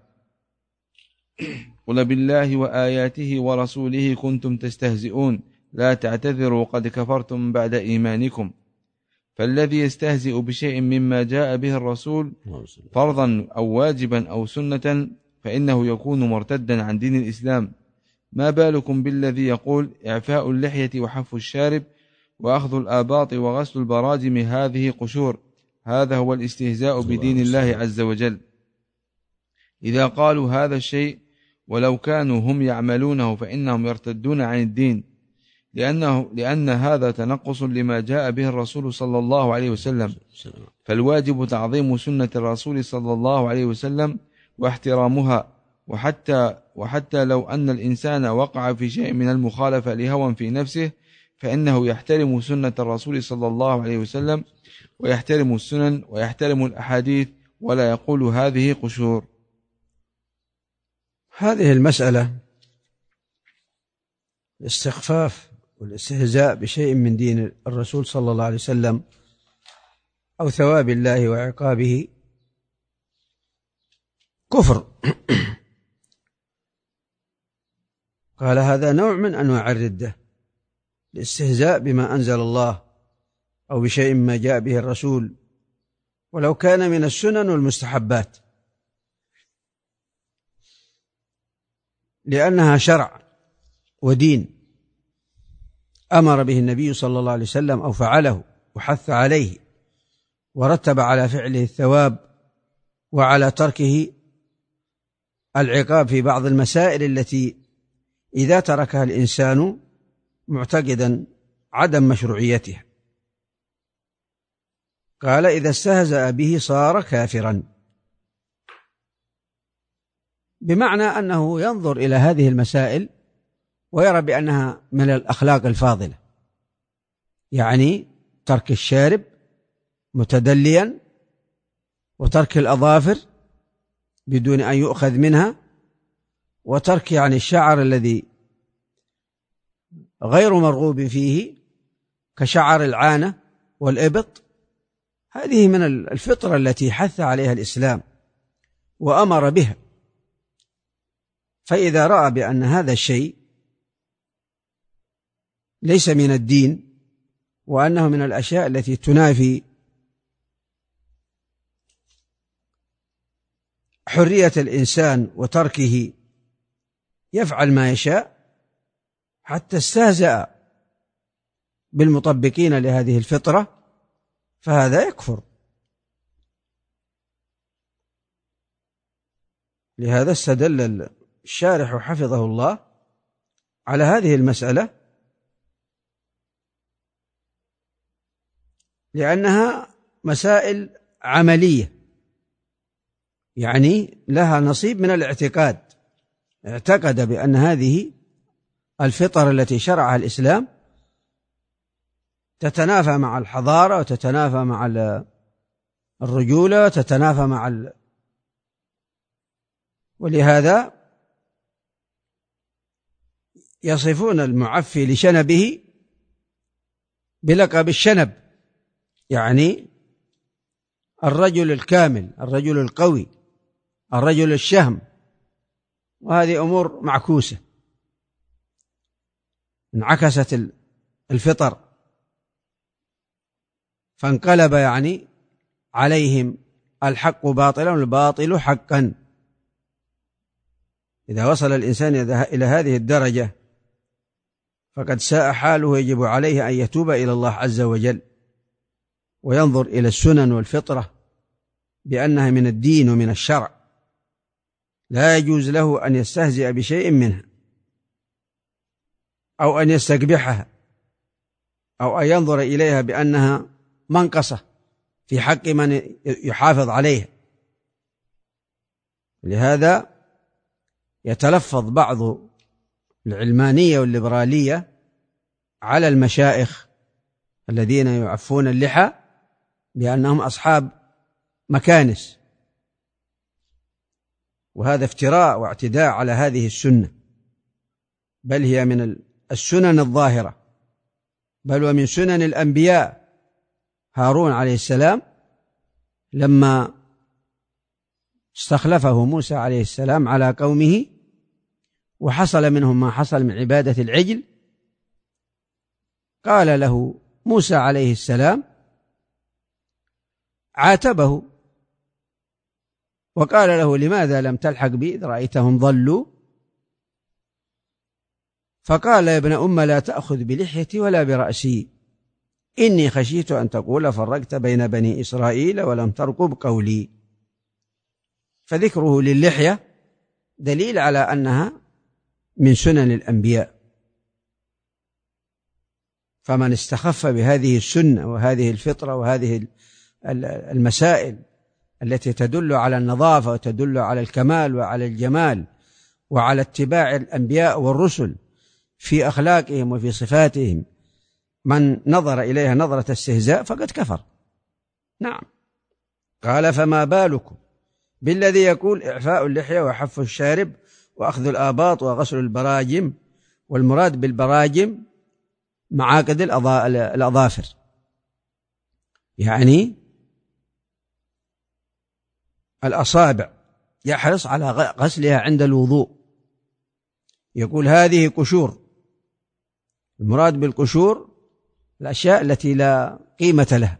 قل بالله وآياته ورسوله كنتم تستهزئون لا تعتذروا قد كفرتم بعد إيمانكم. فالذي يستهزئ بشيء مما جاء به الرسول فرضا أو واجبا أو سنة فإنه يكون مرتدا عن دين الإسلام. ما بالكم بالذي يقول إعفاء اللحية وحف الشارب وأخذ الآباط وغسل البراجم هذه قشور؟ هذا هو الاستهزاء بدين الله عز وجل. إذا قالوا هذا الشيء ولو كانوا هم يعملونه فإنهم يرتدون عن الدين، لأن هذا تنقص لما جاء به الرسول صلى الله عليه وسلم. فالواجب تعظيم سنة الرسول صلى الله عليه وسلم واحترامها، وحتى لو أن الإنسان وقع في شيء من المخالفة لهوى في نفسه فإنه يحترم سنة الرسول صلى الله عليه وسلم ويحترم السنن ويحترم الأحاديث ولا يقول هذه قشور. هذه المسألة الاستخفاف والاستهزاء بشيء من دين الرسول صلى الله عليه وسلم أو ثواب الله وعقابه كفر. قال هذا نوع من أنواع الردة، الاستهزاء بما أنزل الله أو بشيء ما جاء به الرسول ولو كان من السنن والمستحبات، لأنها شرع ودين أمر به النبي صلى الله عليه وسلم أو فعله وحث عليه ورتب على فعله الثواب وعلى تركه العقاب في بعض المسائل التي إذا تركها الإنسان معتقدا عدم مشروعيتها. قال إذا استهزأ به صار كافرا، بمعنى أنه ينظر إلى هذه المسائل ويرى بأنها من الأخلاق الفاضلة، يعني ترك الشارب متدليا وترك الأظافر بدون أن يؤخذ منها وترك يعني الشعر الذي غير مرغوب فيه كشعر العانة والإبط، هذه من الفطرة التي حث عليها الإسلام وأمر بها. فإذا رأى بأن هذا الشيء ليس من الدين وأنه من الأشياء التي تنافي حرية الإنسان وتركه يفعل ما يشاء، حتى استهزأ بالمطبقين لهذه الفطرة، فهذا يكفر. لهذا استدل الشارح حفظه الله على هذه المسألة لأنها مسائل عملية، يعني لها نصيب من الاعتقاد. اعتقد بأن هذه الفطر التي شرعها الإسلام تتنافى مع الحضارة وتتنافى مع الرجولة وتتنافى مع ولهذا يصفون المعفي لشنبه بلقب الشنب، يعني الرجل الكامل، الرجل القوي، الرجل الشهم. وهذه أمور معكوسة، انعكست الفطر فانقلب يعني عليهم الحق باطلا والباطل حقا. إذا وصل الإنسان إلى هذه الدرجة فقد ساء حاله، يجب عليه أن يتوب إلى الله عز وجل وينظر إلى السنن والفطرة بأنها من الدين ومن الشرع، لا يجوز له أن يستهزئ بشيء منها أو أن يستقبحها أو أن ينظر إليها بأنها منقصة في حق من يحافظ عليها. لهذا يتلفظ بعض العلمانية والليبرالية على المشايخ الذين يعفون اللحى بأنهم أصحاب مكانس، وهذا افتراء واعتداء على هذه السنة، بل هي من السنن الظاهرة، بل ومن سنن الأنبياء. هارون عليه السلام لما استخلفه موسى عليه السلام على قومه وحصل منهم ما حصل من عبادة العجل، قال له موسى عليه السلام، عاتبه وقال له: لماذا لم تلحق بي إذ رأيتهم ضلوا؟ فقال: يا ابن أم لا تأخذ بلحيتي ولا برأسي، إني خشيت أن تقول فرقت بين بني إسرائيل ولم ترقب قولي. فذكره للحية دليل على أنها من سنن الأنبياء. فمن استخف بهذه السنة وهذه الفطرة وهذه المسائل التي تدل على النظافة وتدل على الكمال وعلى الجمال وعلى اتباع الأنبياء والرسل في أخلاقهم وفي صفاتهم، من نظر إليها نظرة استهزاء فقد كفر. نعم. قال: فما بالكم بالذي يقول إعفاء اللحية وحف الشارب وأخذ الآباط وغسل البراجم، والمراد بالبراجم معاقد الأظافر، يعني الأصابع، يحرص على غسلها عند الوضوء. يقول هذه قشور. المراد بالقشور الأشياء التي لا قيمة لها،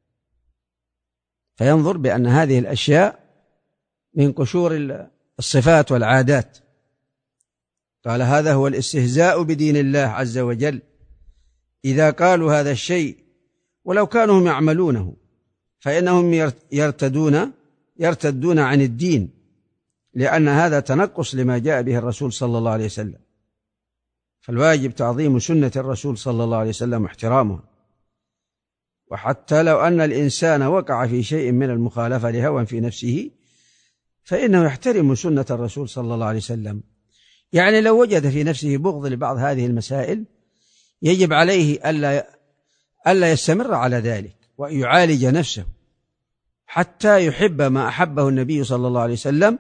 فينظر بأن هذه الأشياء من قشور الصفات والعادات. قال: هذا هو الاستهزاء بدين الله عز وجل. إذا قالوا هذا الشيء ولو كانوا هم يعملونه فإنهم يرتدون عن الدين، لأن هذا تنقص لما جاء به الرسول صلى الله عليه وسلم. فالواجب تعظيم سنة الرسول صلى الله عليه وسلم واحترامها. وحتى لو أن الإنسان وقع في شيء من المخالفة لهوى في نفسه فإنه يحترم سنة الرسول صلى الله عليه وسلم. يعني لو وجد في نفسه بغض لبعض هذه المسائل يجب عليه ألا يستمر على ذلك ويعالج نفسه حتى يحب ما أحبه النبي صلى الله عليه وسلم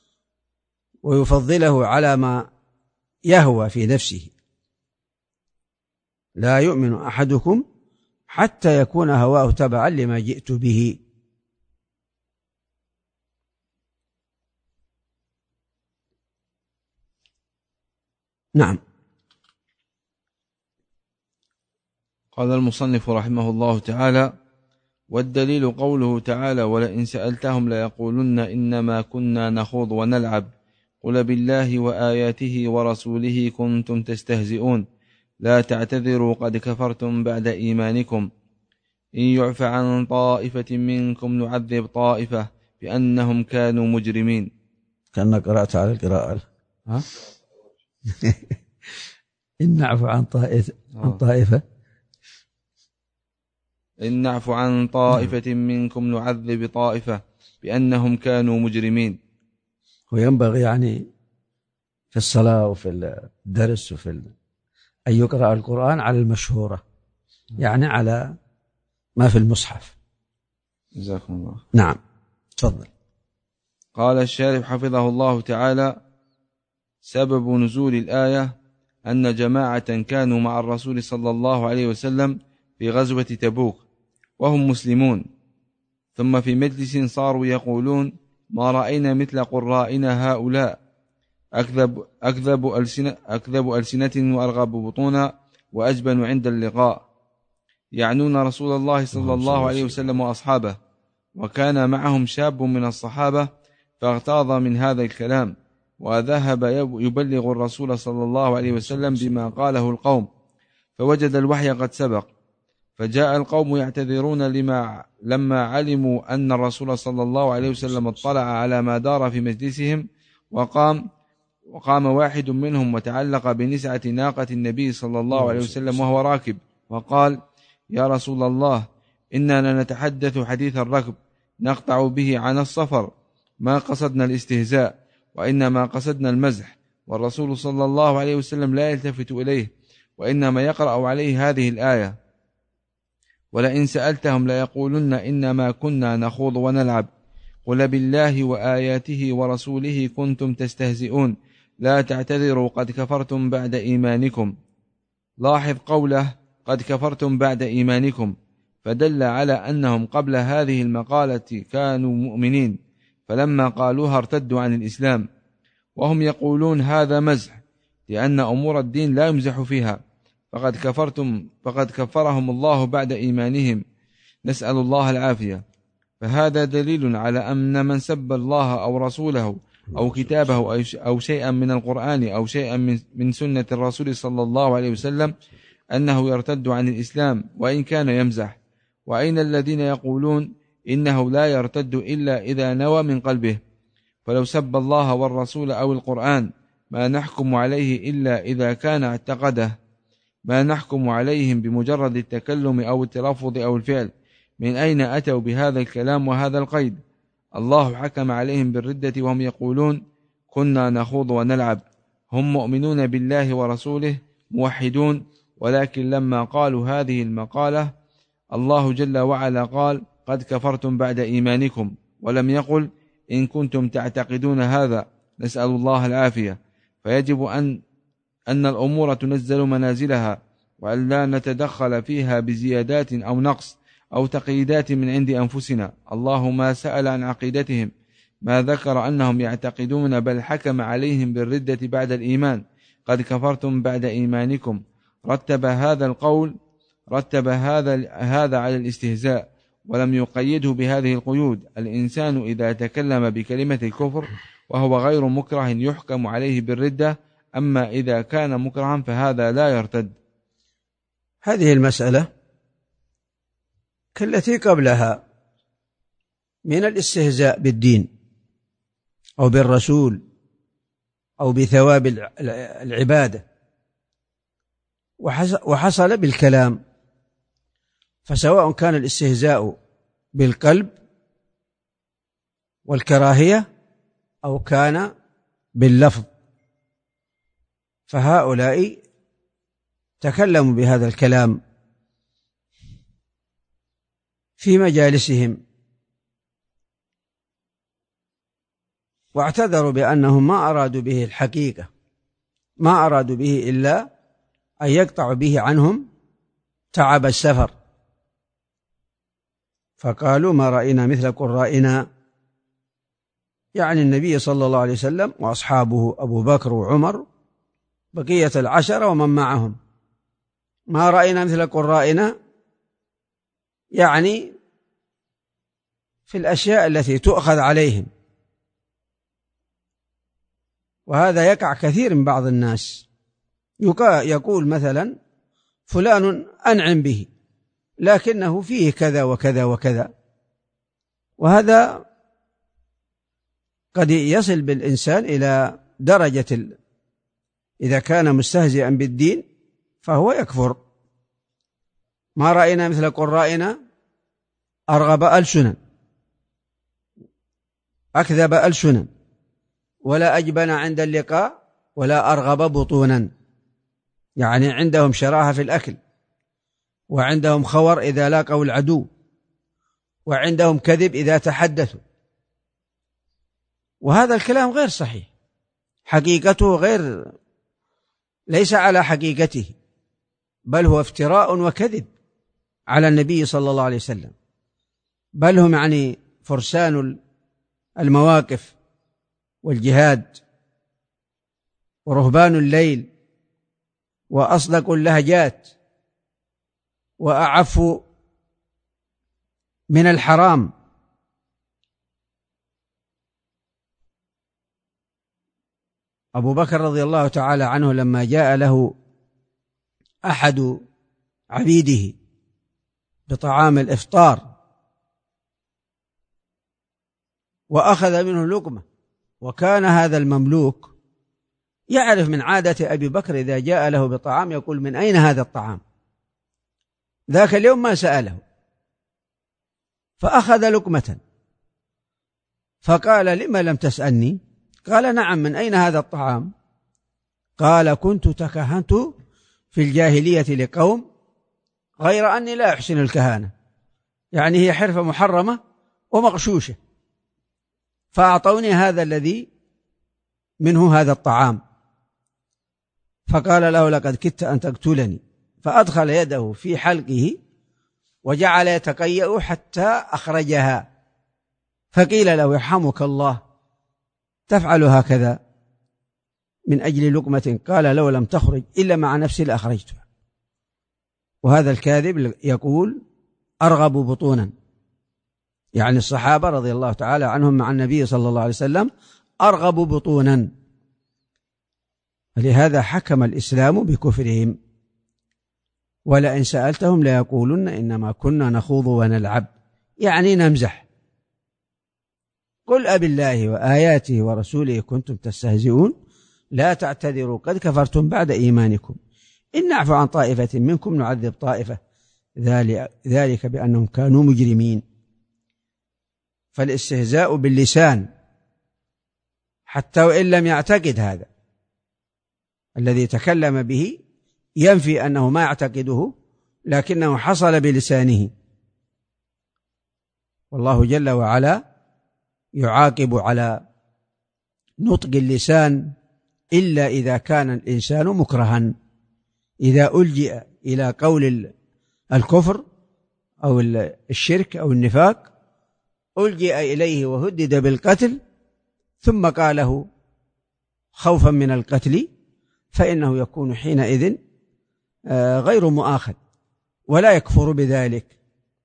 ويفضله على ما يهوى في نفسه. لا يؤمن أحدكم حتى يكون هواه تبعا لما جئت به. نعم. قال المصنف رحمه الله تعالى: والدليل قوله تعالى: ولئن سألتهم ليقولن إنما كنا نخوض ونلعب قل بالله وآياته ورسوله كنتم تستهزئون لا تعتذروا قد كفرتم بعد إيمانكم إن يعف عن طائفة منكم نعذب طائفة بأنهم كانوا مجرمين. كأنك قرأت على القراءة. إن نعفو عن طائفة إن نعفو عن طائفة منكم نعذب طائفة بأنهم كانوا مجرمين. وينبغي يعني في الصلاة وفي الدرس أن يقرأ القرآن على المشهورة، يعني على ما في المصحف. جزاكم الله. نعم تفضل. قال الشارح حفظه الله تعالى: سبب نزول الآية أن جماعة كانوا مع الرسول صلى الله عليه وسلم في غزوة تبوك وهم مسلمون، ثم في مجلس صاروا يقولون: ما رأينا مثل قرائنا هؤلاء، أكذب ألسنة وأرغب بطونا وأجبن عند اللقاء، يعنون رسول الله صلى الله عليه وسلم وأصحابه. وكان معهم شاب من الصحابة فاغتاظ من هذا الكلام وذهب يبلغ الرسول صلى الله عليه وسلم بما قاله القوم، فوجد الوحي قد سبق، فجاء القوم يعتذرون لما علموا أن الرسول صلى الله عليه وسلم اطلع على ما دار في مجلسهم، وقام واحد منهم وتعلق بنسعة ناقة النبي صلى الله عليه وسلم وهو راكب، وقال: يا رسول الله، إننا نتحدث حديث الركب نقطع به عن السفر، ما قصدنا الاستهزاء وإنما قصدنا المزح، والرسول صلى الله عليه وسلم لا يلتفت إليه وإنما يقرأ عليه هذه الآية: ولئن سألتهم ليقولن إنما كنا نخوض ونلعب قل بالله وآياته ورسوله كنتم تستهزئون لا تعتذروا قد كفرتم بعد إيمانكم. لاحظ قوله قد كفرتم بعد إيمانكم، فدل على أنهم قبل هذه المقالة كانوا مؤمنين، فلما قالوها ارتدوا عن الإسلام، وهم يقولون هذا مزح، لأن أمور الدين لا يمزح فيها، فقد كفرهم الله بعد إيمانهم، نسأل الله العافية. فهذا دليل على أن من سب الله أو رسوله أو كتابه أو شيئا من القرآن أو شيئا من سنة الرسول صلى الله عليه وسلم أنه يرتد عن الإسلام وإن كان يمزح. وأين الذين يقولون إنه لا يرتد إلا إذا نوى من قلبه؟ فلو سب الله والرسول أو القرآن ما نحكم عليه إلا إذا كان اعتقده، ما نحكم عليهم بمجرد التكلم أو التلفظ أو الفعل. من أين أتوا بهذا الكلام وهذا القيد؟ الله حكم عليهم بالردة وهم يقولون كنا نخوض ونلعب، هم مؤمنون بالله ورسوله موحدون، ولكن لما قالوا هذه المقالة الله جل وعلا قال قد كفرتم بعد إيمانكم، ولم يقل إن كنتم تعتقدون هذا، نسأل الله العافية. فيجب أن الأمور تنزل منازلها، وأن لا نتدخل فيها بزيادات أو نقص أو تقييدات من عند أنفسنا. الله ما سأل عن عقيدتهم، ما ذكر أنهم يعتقدون، بل حكم عليهم بالردة بعد الإيمان، قد كفرتم بعد إيمانكم. رتب هذا على الاستهزاء، ولم يقيده بهذه القيود. الإنسان إذا تكلم بكلمة الكفر وهو غير مكره يحكم عليه بالردة، أما إذا كان مكرها فهذا لا يرتد. هذه المسألة كالتي قبلها من الاستهزاء بالدين أو بالرسول أو بثواب العبادة وحصل بالكلام، فسواء كان الاستهزاء بالقلب والكراهية أو كان باللفظ، فهؤلاء تكلموا بهذا الكلام في مجالسهم واعتذروا بأنهم ما أرادوا به الحقيقة، ما أرادوا به إلا أن يقطعوا به عنهم تعب السفر فقالوا ما رأينا مثل قرائنا، يعني النبي صلى الله عليه وسلم وأصحابه أبو بكر وعمر بقية العشرة ومن معهم، ما رأينا مثل قرائنا يعني في الأشياء التي تؤخذ عليهم. وهذا يقع كثير من بعض الناس، يقول مثلا فلان أنعم به لكنه فيه كذا وكذا وكذا، وهذا قد يصل بالإنسان إلى درجة إذا كان مستهزئا بالدين فهو يكفر. ما رأينا مثل قرائنا أرغب ألسنا أكذب ألسنا ولا أجبن عند اللقاء ولا أرغب بطونا، يعني عندهم شراهة في الأكل، وعندهم خور إذا لاقوا العدو، وعندهم كذب إذا تحدثوا. وهذا الكلام غير صحيح، حقيقته ليس على حقيقته، بل هو افتراء وكذب على النبي صلى الله عليه وسلم، بل هم يعني فرسان المواقف والجهاد ورهبان الليل وأصدق اللهجات وأعف من الحرام. أبو بكر رضي الله تعالى عنه لما جاء له أحد عبيده بطعام الإفطار وأخذ منه لقمة، وكان هذا المملوك يعرف من عادة أبي بكر إذا جاء له بطعام يقول من أين هذا الطعام، ذاك اليوم ما سأله، فأخذ لقمة فقال لما لم تسألني؟ قال نعم، من أين هذا الطعام؟ قال كنت تكهنت في الجاهلية لقوم غير أني لا أحسن الكهانة، يعني هي حرفة محرمة ومغشوشة، فأعطوني هذا الذي منه هذا الطعام. فقال له لقد كدت أن تقتلني، فأدخل يده في حلقه وجعل يتقيأ حتى أخرجها، فقيل له يرحمك الله تفعل هكذا من أجل لقمة؟ قال لو لم تخرج إلا مع نفسي لأخرجتها. وهذا الكاذب يقول أرغب بطونا، يعني الصحابة رضي الله تعالى عنهم مع النبي صلى الله عليه وسلم أرغب بطونا، ولهذا حكم الإسلام بكفرهم. ولئن سألتهم ليقولن إنما كنا نخوض ونلعب، يعني نمزح. قل أبالله وآياته ورسوله كنتم تستهزئون لا تعتذروا قد كفرتم بعد إيمانكم إن نعفو عن طائفة منكم نعذب طائفة ذلك بأنهم كانوا مجرمين. فالاستهزاء باللسان حتى وإن لم يعتقد هذا الذي تكلم به ينفي أنه ما يعتقده، لكنه حصل بلسانه. والله جل وعلا يعاقب على نطق اللسان إلا إذا كان الإنسان مكرها، إذا ألجئ إلى قول الكفر أو الشرك أو النفاق ألجئ إليه وهدد بالقتل ثم قاله خوفا من القتل، فإنه يكون حينئذ غير مؤاخذ ولا يكفر بذلك.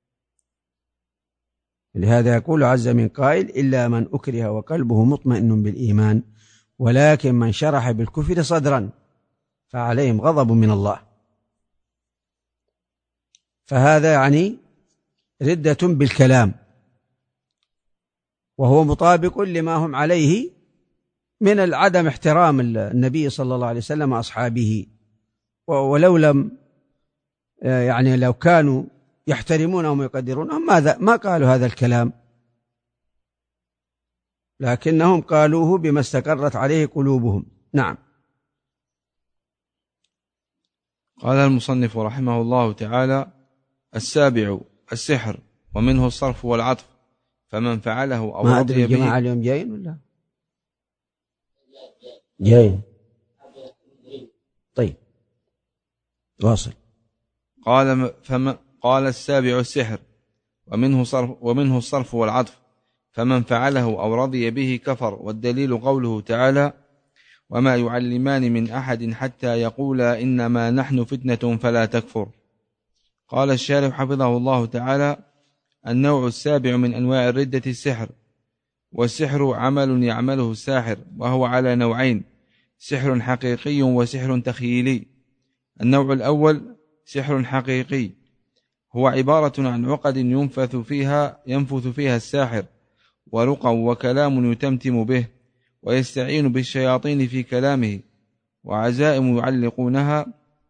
لهذا يقول عز من قائل إلا من أكره وقلبه مطمئن بالإيمان ولكن من شرح بالكفر صدرا فعليهم غضب من الله. فهذا يعني ردة بالكلام، وهو مطابق لما هم عليه من العدم احترام النبي صلى الله عليه وسلم وأصحابه. ولو لم يعني لو كانوا يحترمونهم ويقدرونهم ما قالوا هذا الكلام، لكنهم قالوه بما استقرت عليه قلوبهم. نعم. قال المصنف رحمه الله تعالى: السابع السحر، ومنه الصرف والعطف، فمن فعله أو ما أدري الجماعة اليوم جايين ولا جايين؟ طيب واصل. قال السابع السحر، ومنه الصرف والعطف، فمن فعله أو رضي به كفر. والدليل قوله تعالى: وما يعلمان من أحد حتى يقولا إنما نحن فتنة فلا تكفر. قال الشارح حفظه الله تعالى: النوع السابع من أنواع الردة السحر. والسحر عمل يعمله الساحر، وهو على نوعين: سحر حقيقي وسحر تخيلي. النوع الأول سحر حقيقي، هو عبارة عن عقد ينفث فيها الساحر، ورقى وكلام يتمتم به، ويستعين بالشياطين في كلامه، وعزائم يعلقونها،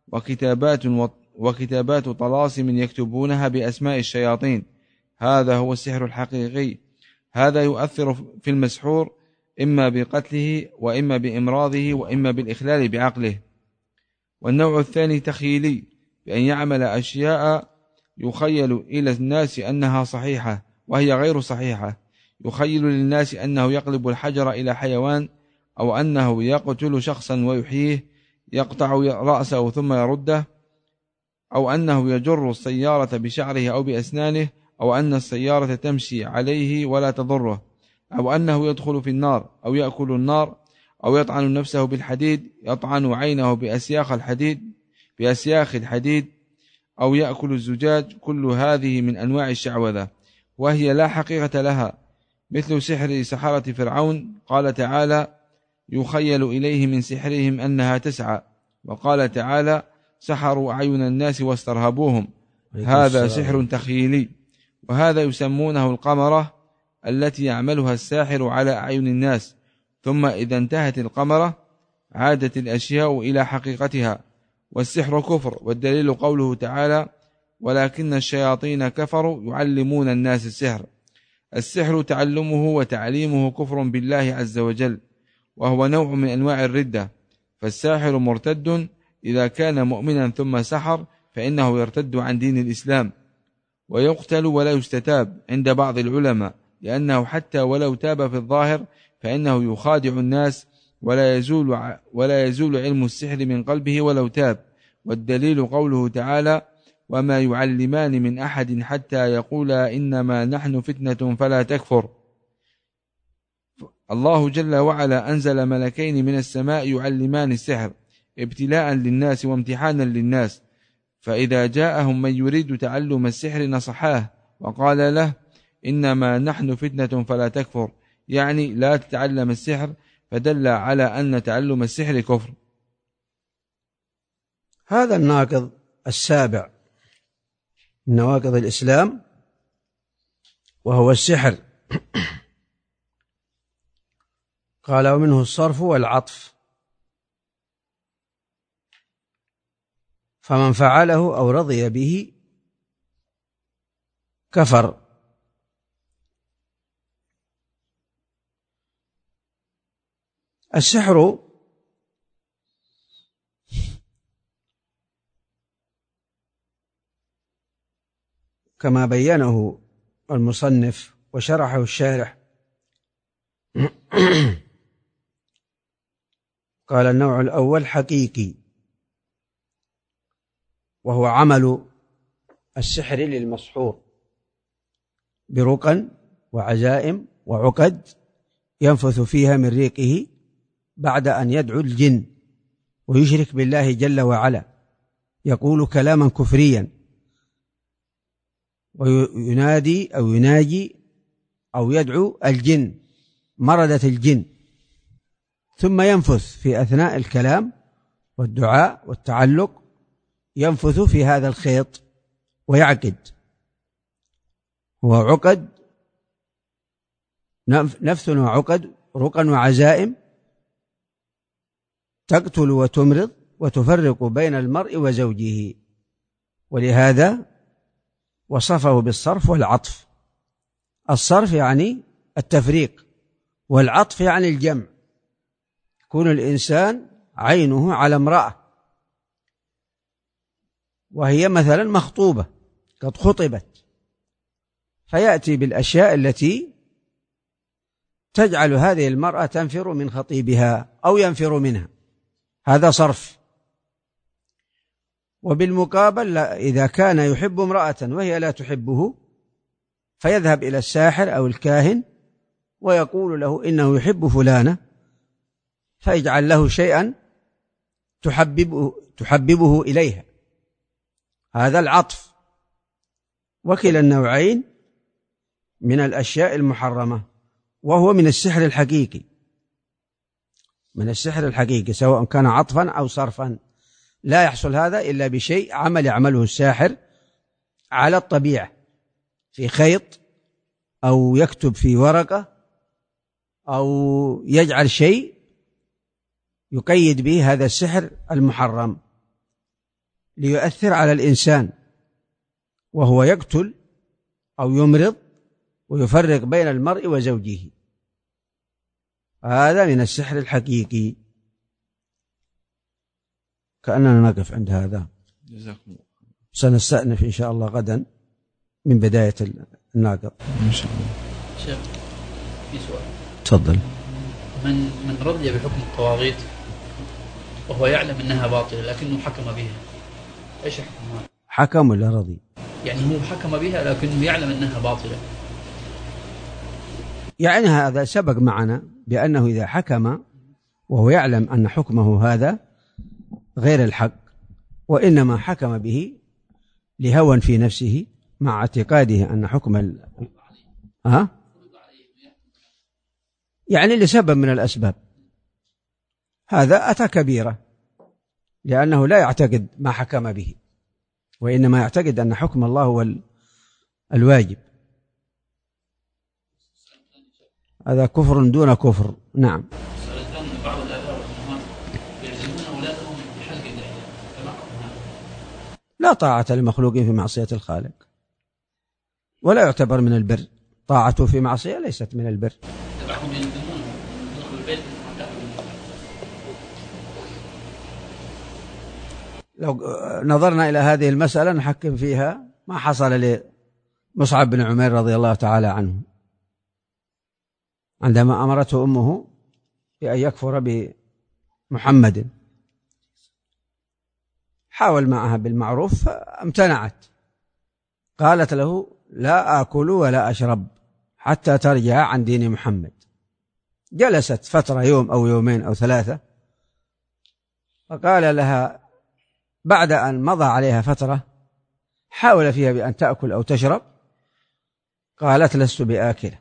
وكتابات طلاسم يكتبونها بأسماء الشياطين. هذا هو السحر الحقيقي. هذا يؤثر في المسحور إما بقتله، وإما بإمراضه، وإما بالإخلال بعقله. والنوع الثاني تخيلي، بأن يعمل أشياء يخيل إلى الناس أنها صحيحة وهي غير صحيحة. يخيل للناس أنه يقلب الحجر إلى حيوان، أو أنه يقتل شخصا ويحييه، يقطع رأسه ثم يرده، أو أنه يجر السيارة بشعره أو بأسنانه، أو أن السيارة تمشي عليه ولا تضره، أو أنه يدخل في النار، أو يأكل النار، أو يطعن نفسه بالحديد، يطعن عينه بأسياخ الحديد، أو يأكل الزجاج. كل هذه من أنواع الشعوذة، وهي لا حقيقة لها، مثل سحر سحرة فرعون. قال تعالى: يخيل إليه من سحرهم أنها تسعى. وقال تعالى: سحروا أعين الناس واسترهبوهم. هذا سحر تخيلي. وهذا يسمونه القمرة، التي يعملها الساحر على أعين الناس، ثم إذا انتهت القمرة عادت الأشياء إلى حقيقتها. والسحر كفر. والدليل قوله تعالى: ولكن الشياطين كفروا يعلمون الناس السحر. السحر تعلمه وتعليمه كفر بالله عز وجل، وهو نوع من أنواع الردة. فالساحر مرتد إذا كان مؤمنا ثم سحر، فإنه يرتد عن دين الإسلام، ويقتل ولا يستتاب عند بعض العلماء، لأنه حتى ولو تاب في الظاهر فإنه يخادع الناس، ولا يزول علم السحر من قلبه ولو تاب. والدليل قوله تعالى: وما يعلمان من أحد حتى يقولا إنما نحن فتنة فلا تكفر. الله جل وعلا أنزل ملكين من السماء يعلمان السحر ابتلاء للناس وامتحانا للناس، فإذا جاءهم من يريد تعلم السحر نصحاه وقال له: إنما نحن فتنة فلا تكفر، يعني لا تتعلم السحر، فدل على أن تعلم السحر كفر. هذا الناقض السابع من نواقض الإسلام، وهو السحر. قال: ومنه الصرف والعطف، فمن فعله أو رضي به كفر. السحر كما بينه المصنف وشرحه الشارح قال: النوع الأول حقيقي، وهو عمل السحر للمسحور برقى وعزائم وعقد ينفث فيها من ريقه بعد أن يدعو الجن ويشرك بالله جل وعلا، يقول كلاما كفريا، وينادي أو يناجي أو يدعو الجن، مردة الجن، ثم ينفث في أثناء الكلام والدعاء والتعلق، ينفث في هذا الخيط ويعقد. هو عقد، نفث وعقد، رقى وعزائم تقتل وتمرض وتفرق بين المرء وزوجه، ولهذا وصفه بالصرف والعطف. الصرف يعني التفريق، والعطف يعني الجمع. يكون الإنسان عينه على امرأة وهي مثلا مخطوبة قد خطبت، فيأتي بالأشياء التي تجعل هذه المرأة تنفر من خطيبها أو ينفر منها، هذا صرف. وبالمقابل إذا كان يحب امرأة وهي لا تحبه، فيذهب إلى الساحر أو الكاهن ويقول له إنه يحب فلانة، فيجعل له شيئا تحببه إليها. هذا العطف. وكلا النوعين من الأشياء المحرمة، وهو من السحر الحقيقي، من السحر الحقيقي، سواء كان عطفا أو صرفا. لا يحصل هذا إلا بشيء عمل يعمله الساحر على الطبيعة، في خيط أو يكتب في ورقة أو يجعل شيء يقيد به هذا السحر المحرم ليؤثر على الإنسان، وهو يقتل أو يمرض ويفرق بين المرء وزوجه. هذا من السحر الحقيقي. كأننا نقف عند هذا، سنستأنف إن شاء الله غدا من بداية الناقض إن شاء الله. شيخ في سؤال. تفضل. من رضي بحكم الطواغيت وهو يعلم أنها باطلة لكنه حكم بها، إيش حكمها؟ حكم ولا رضي؟ يعني هو حكم بها لكنه يعلم أنها باطلة. يعني هذا سبق معنا بأنه إذا حكم وهو يعلم أن حكمه هذا غير الحق، وإنما حكم به لهوى في نفسه مع اعتقاده أن حكم يعني لسبب من الأسباب، هذا أتى كبيرة، لأنه لا يعتقد ما حكم به، وإنما يعتقد أن حكم الله هو الواجب. هذا كفر دون كفر. نعم. لا طاعة لمخلوق في معصية الخالق، ولا يعتبر من البر. طاعته في معصية ليست من البر. لو نظرنا إلى هذه المسألة نحكم فيها ما حصل لمصعب بن عمير رضي الله تعالى عنه عندما أمرته أمه بأن يكفر بمحمد، حاول معها بالمعروف فامتنعت، قالت له لا آكل ولا أشرب حتى ترجع عن دين محمد. جلست فترة، يوم أو يومين أو ثلاثة، فقال لها بعد أن مضى عليها فترة حاول فيها بأن تأكل أو تشرب، قالت لست بآكلة.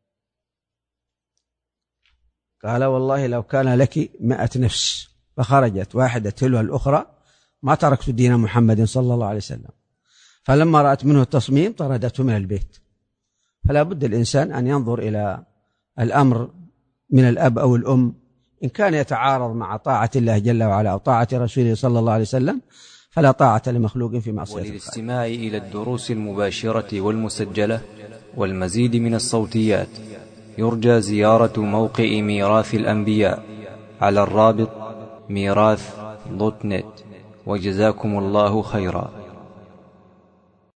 قال والله لو كان لك 100 نفس فخرجت واحدة تلو الأخرى ما تركت دين محمد صلى الله عليه وسلم. فلما رأت منه التصميم طردته من البيت. فلا بد الإنسان أن ينظر إلى الأمر من الأب أو الأم، إن كان يتعارض مع طاعة الله جل وعلا أو طاعة رسوله صلى الله عليه وسلم فلا طاعة لمخلوق في معصية الخالق. وللاستماع إلى الدروس المباشرة والمسجلة والمزيد من الصوتيات يرجى زيارة موقع ميراث الأنبياء على الرابط ميراث.net. وجزاكم الله خيرا.